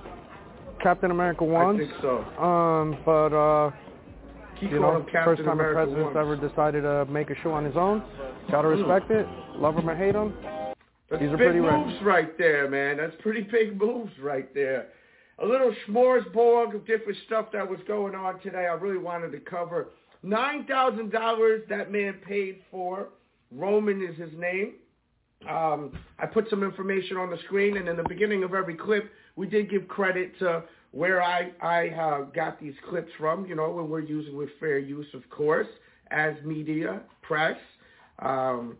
Captain America won. I think so. Um, but uh, Keep you calling know, Captain first time America a president's once. ever decided to make a shoe on his own. Gotta respect it. Love him or hate him. That's These are big pretty moves rare. right there, man. That's pretty big moves right there. A little smorgasbord of different stuff that was going on today. I really wanted to cover. nine thousand dollars that man paid for. Roman is his name. Um, I put some information on the screen, and in the beginning of every clip, we did give credit to where I, I uh, got these clips from, you know, when we're using with fair use, of course, as media, press. Um,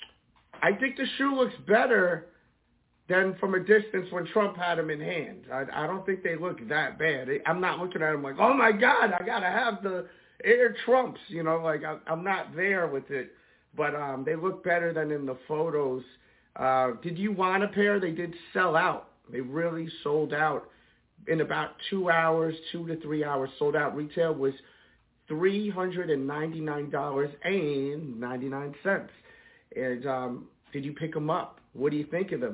I think the shoe looks better than from a distance when Trump had them in hand. I, I don't think they look that bad. I'm not looking at them like, oh, my God, I got to have the Air Trumps, you know, like I, I'm not there with it. But um, they look better than in the photos. Uh, did you want a pair? They did sell out. They really sold out in about two hours, two to three hours. Sold out. Retail was three hundred ninety-nine dollars and ninety-nine cents. And um, did you pick them up? What do you think of them?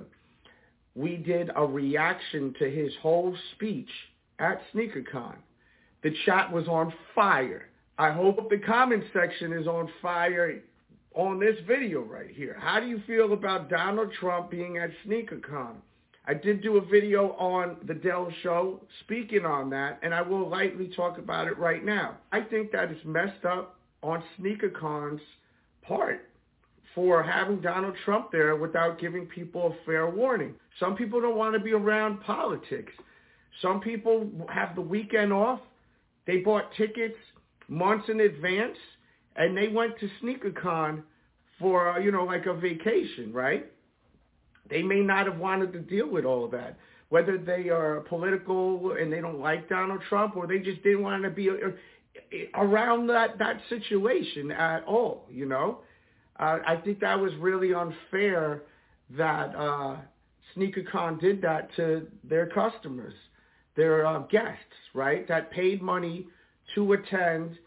We did a reaction to his whole speech at SneakerCon. The chat was on fire. I hope the comment section is on fire on this video right here. How do you feel about Donald Trump being at SneakerCon? I did do a video on The Dell Show speaking on that, and I will lightly talk about it right now. I think that is messed up on SneakerCon's part for having Donald Trump there without giving people a fair warning. Some people don't want to be around politics. Some people have the weekend off. They bought tickets months in advance, and they went to SneakerCon for, uh, you know, like a vacation, right? They may not have wanted to deal with all of that, whether they are political and they don't like Donald Trump, or they just didn't want to be around that, that situation at all, you know? Uh, I think that was really unfair that uh, SneakerCon did that to their customers, their uh, guests, right, that paid money to attend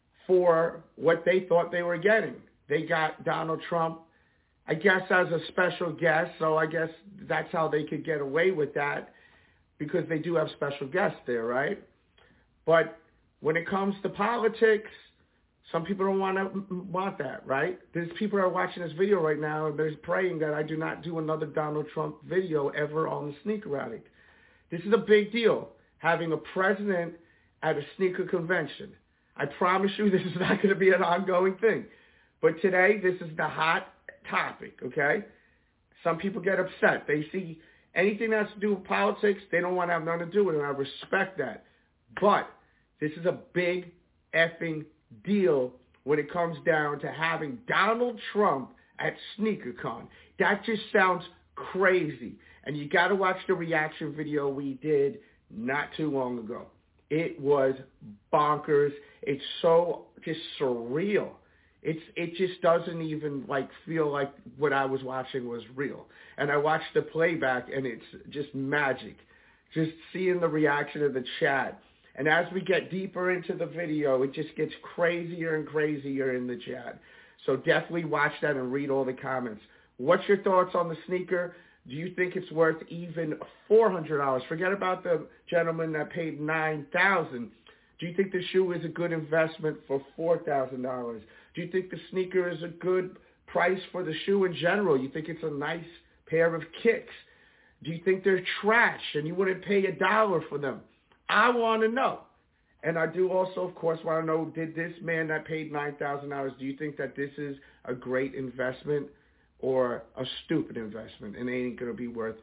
for what they thought they were getting. They got Donald Trump, I guess, as a special guest, so I guess that's how they could get away with that because they do have special guests there, right? But when it comes to politics, some people don't want to want that, right? There's people that are watching this video right now and they're praying that I do not do another Donald Trump video ever on the Sneaker Addict. This is a big deal, having a president at a sneaker convention. I promise you this is not going to be an ongoing thing. But today, this is the hot topic, okay? Some people get upset. They see anything that has to do with politics, they don't want to have nothing to do with it, and I respect that. But this is a big effing deal when it comes down to having Donald Trump at SneakerCon. That just sounds crazy. And you got to watch the reaction video we did not too long ago. It was bonkers. It's so just surreal. It's it just doesn't even like feel like what I was watching was real. And I watched the playback and it's just magic. Just seeing the reaction of the chat. And as we get deeper into the video, it just gets crazier and crazier in the chat. So definitely watch that and read all the comments. What's your thoughts on the sneaker? Do you think it's worth even four hundred dollars? Forget about the gentleman that paid nine thousand dollars. Do you think the shoe is a good investment for four thousand dollars? Do you think the sneaker is a good price for the shoe in general? You think it's a nice pair of kicks? Do you think they're trash and you wouldn't pay a dollar for them? I want to know. And I do also, of course, want to know, did this man that paid nine thousand dollars, do you think that this is a great investment or a stupid investment and it ain't going to be worth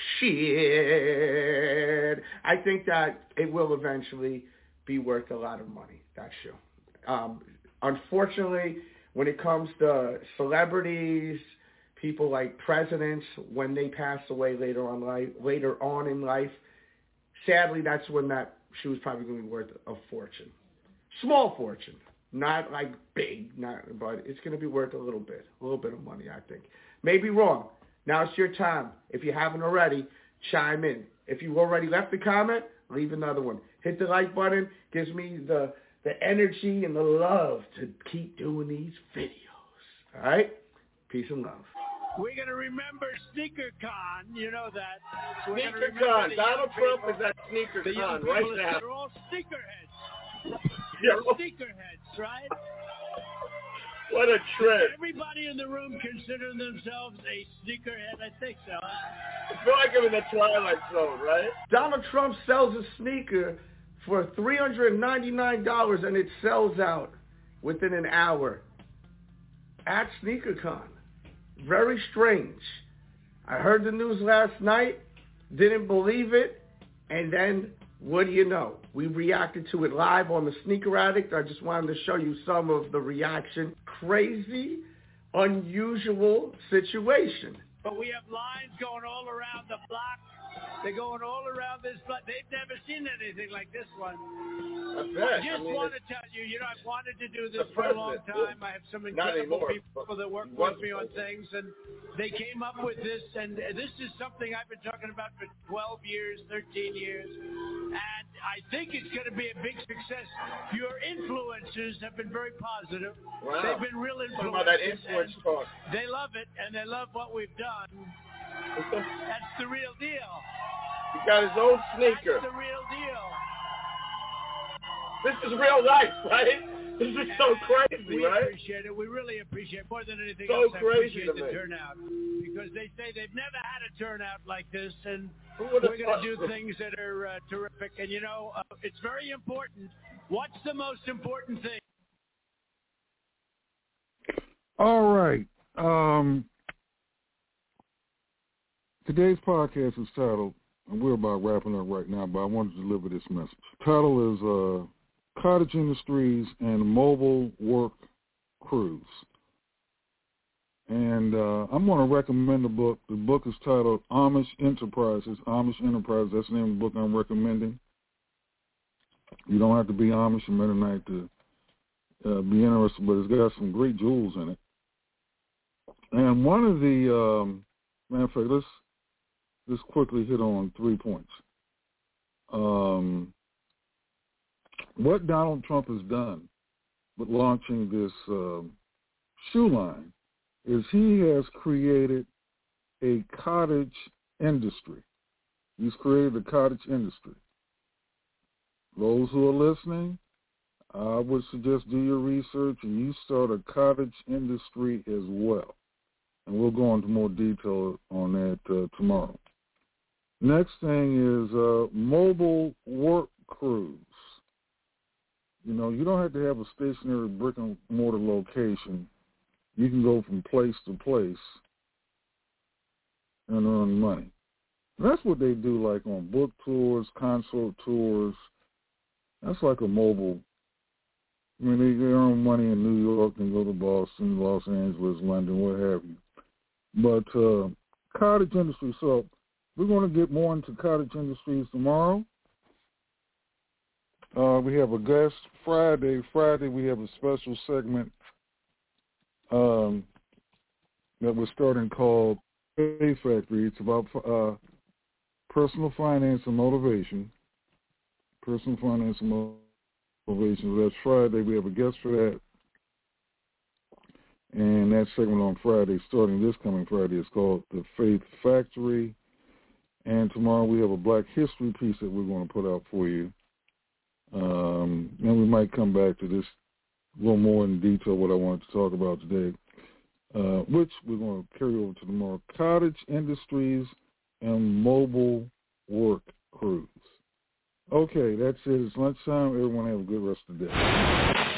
shit? I think that it will eventually be worth a lot of money, that shoe. Um, unfortunately, when it comes to celebrities, people like presidents, when they pass away later on life, later on in life, sadly, that's when that shoe is probably going to be worth a fortune. Small fortune. Not like big, not, but it's going to be worth a little bit. A little bit of money, I think. Maybe wrong. Now it's your time. If you haven't already, chime in. If you already left a comment, leave another one. Hit the like button. Gives me the, the energy and the love to keep doing these videos. All right? Peace and love. We're going to remember SneakerCon. You know that. SneakerCon. Donald Trump is at SneakerCon right now. They're all sneakerheads. They're sneakerheads, right? What a trip. Everybody in the room consider themselves a sneakerhead. I think so. I feel like I'm in the Twilight Zone, right? Donald Trump sells a sneaker for three hundred ninety-nine dollars and it sells out within an hour at SneakerCon. Very strange. I heard the news last night, didn't believe it, and then what do you know? We reacted to it live on the Sneaker Addict. I just wanted to show you some of the reaction. Crazy, unusual situation. But we have lines going all around the block. They're going all around this block. They've never seen anything like this one. That's it. I just I mean, want to tell you, you know, I've wanted to do this for a long time. I have some incredible anymore, people that work with me on things, and they came up with this, and this is something I've been talking about for twelve years, thirteen years, and I think it's going to be a big success. Your influencers have been very positive. Wow. They've been real influencers. Talking about that influence talk. They love it, and they love what we've done. That's the real deal. He got his own sneaker. That's the real deal. This is real life, right? This is so crazy, we right? We appreciate it. We really appreciate it. More than anything so else, I crazy appreciate to the me. turnout. Because they say they've never had a turnout like this, and Who we're would've going to do thought- things that are uh, terrific. And, you know, uh, it's very important. What's the most important thing? All right. Um, today's podcast is titled, and we're about wrapping up right now, but I want to deliver this message. The title is uh, Cottage Industries and Mobile Work Crews. And uh, I'm going to recommend the book. The book is titled Amish Enterprises. Amish Enterprises, that's the name of the book I'm recommending. You don't have to be Amish or Mennonite to uh, be interested, but it's got some great jewels in it. And one of the, um, matter of fact, let's, let's quickly hit on three points. Um, what Donald Trump has done with launching this uh, shoe line is he has created a cottage industry. He's created a cottage industry. Those who are listening, I would suggest do your research and you start a cottage industry as well. And we'll go into more detail on that uh, tomorrow. Next thing is uh, mobile work crews. You know, you don't have to have a stationary brick and mortar location. You can go from place to place and earn money. That's what they do, like on book tours, concert tours. That's like a mobile. I mean, they, they earn money in New York and go to Boston, Los Angeles, London, what have you. But uh, cottage industry. So we're going to get more into cottage industries tomorrow. Uh, we have a guest Friday. Friday we have a special segment um, that we're starting called Pay Factory. It's about uh, personal finance and motivation. Personal finance and motivation. So that's Friday. We have a guest for that. And that segment on Friday, starting this coming Friday, is called The Faith Factory. And tomorrow we have a Black History piece that we're going to put out for you. Um, and we might come back to this a little more in detail what I wanted to talk about today, uh, which we're going to carry over to tomorrow. Cottage industries and mobile work crews. Okay, that's it. It's lunchtime. Everyone have a good rest of the day.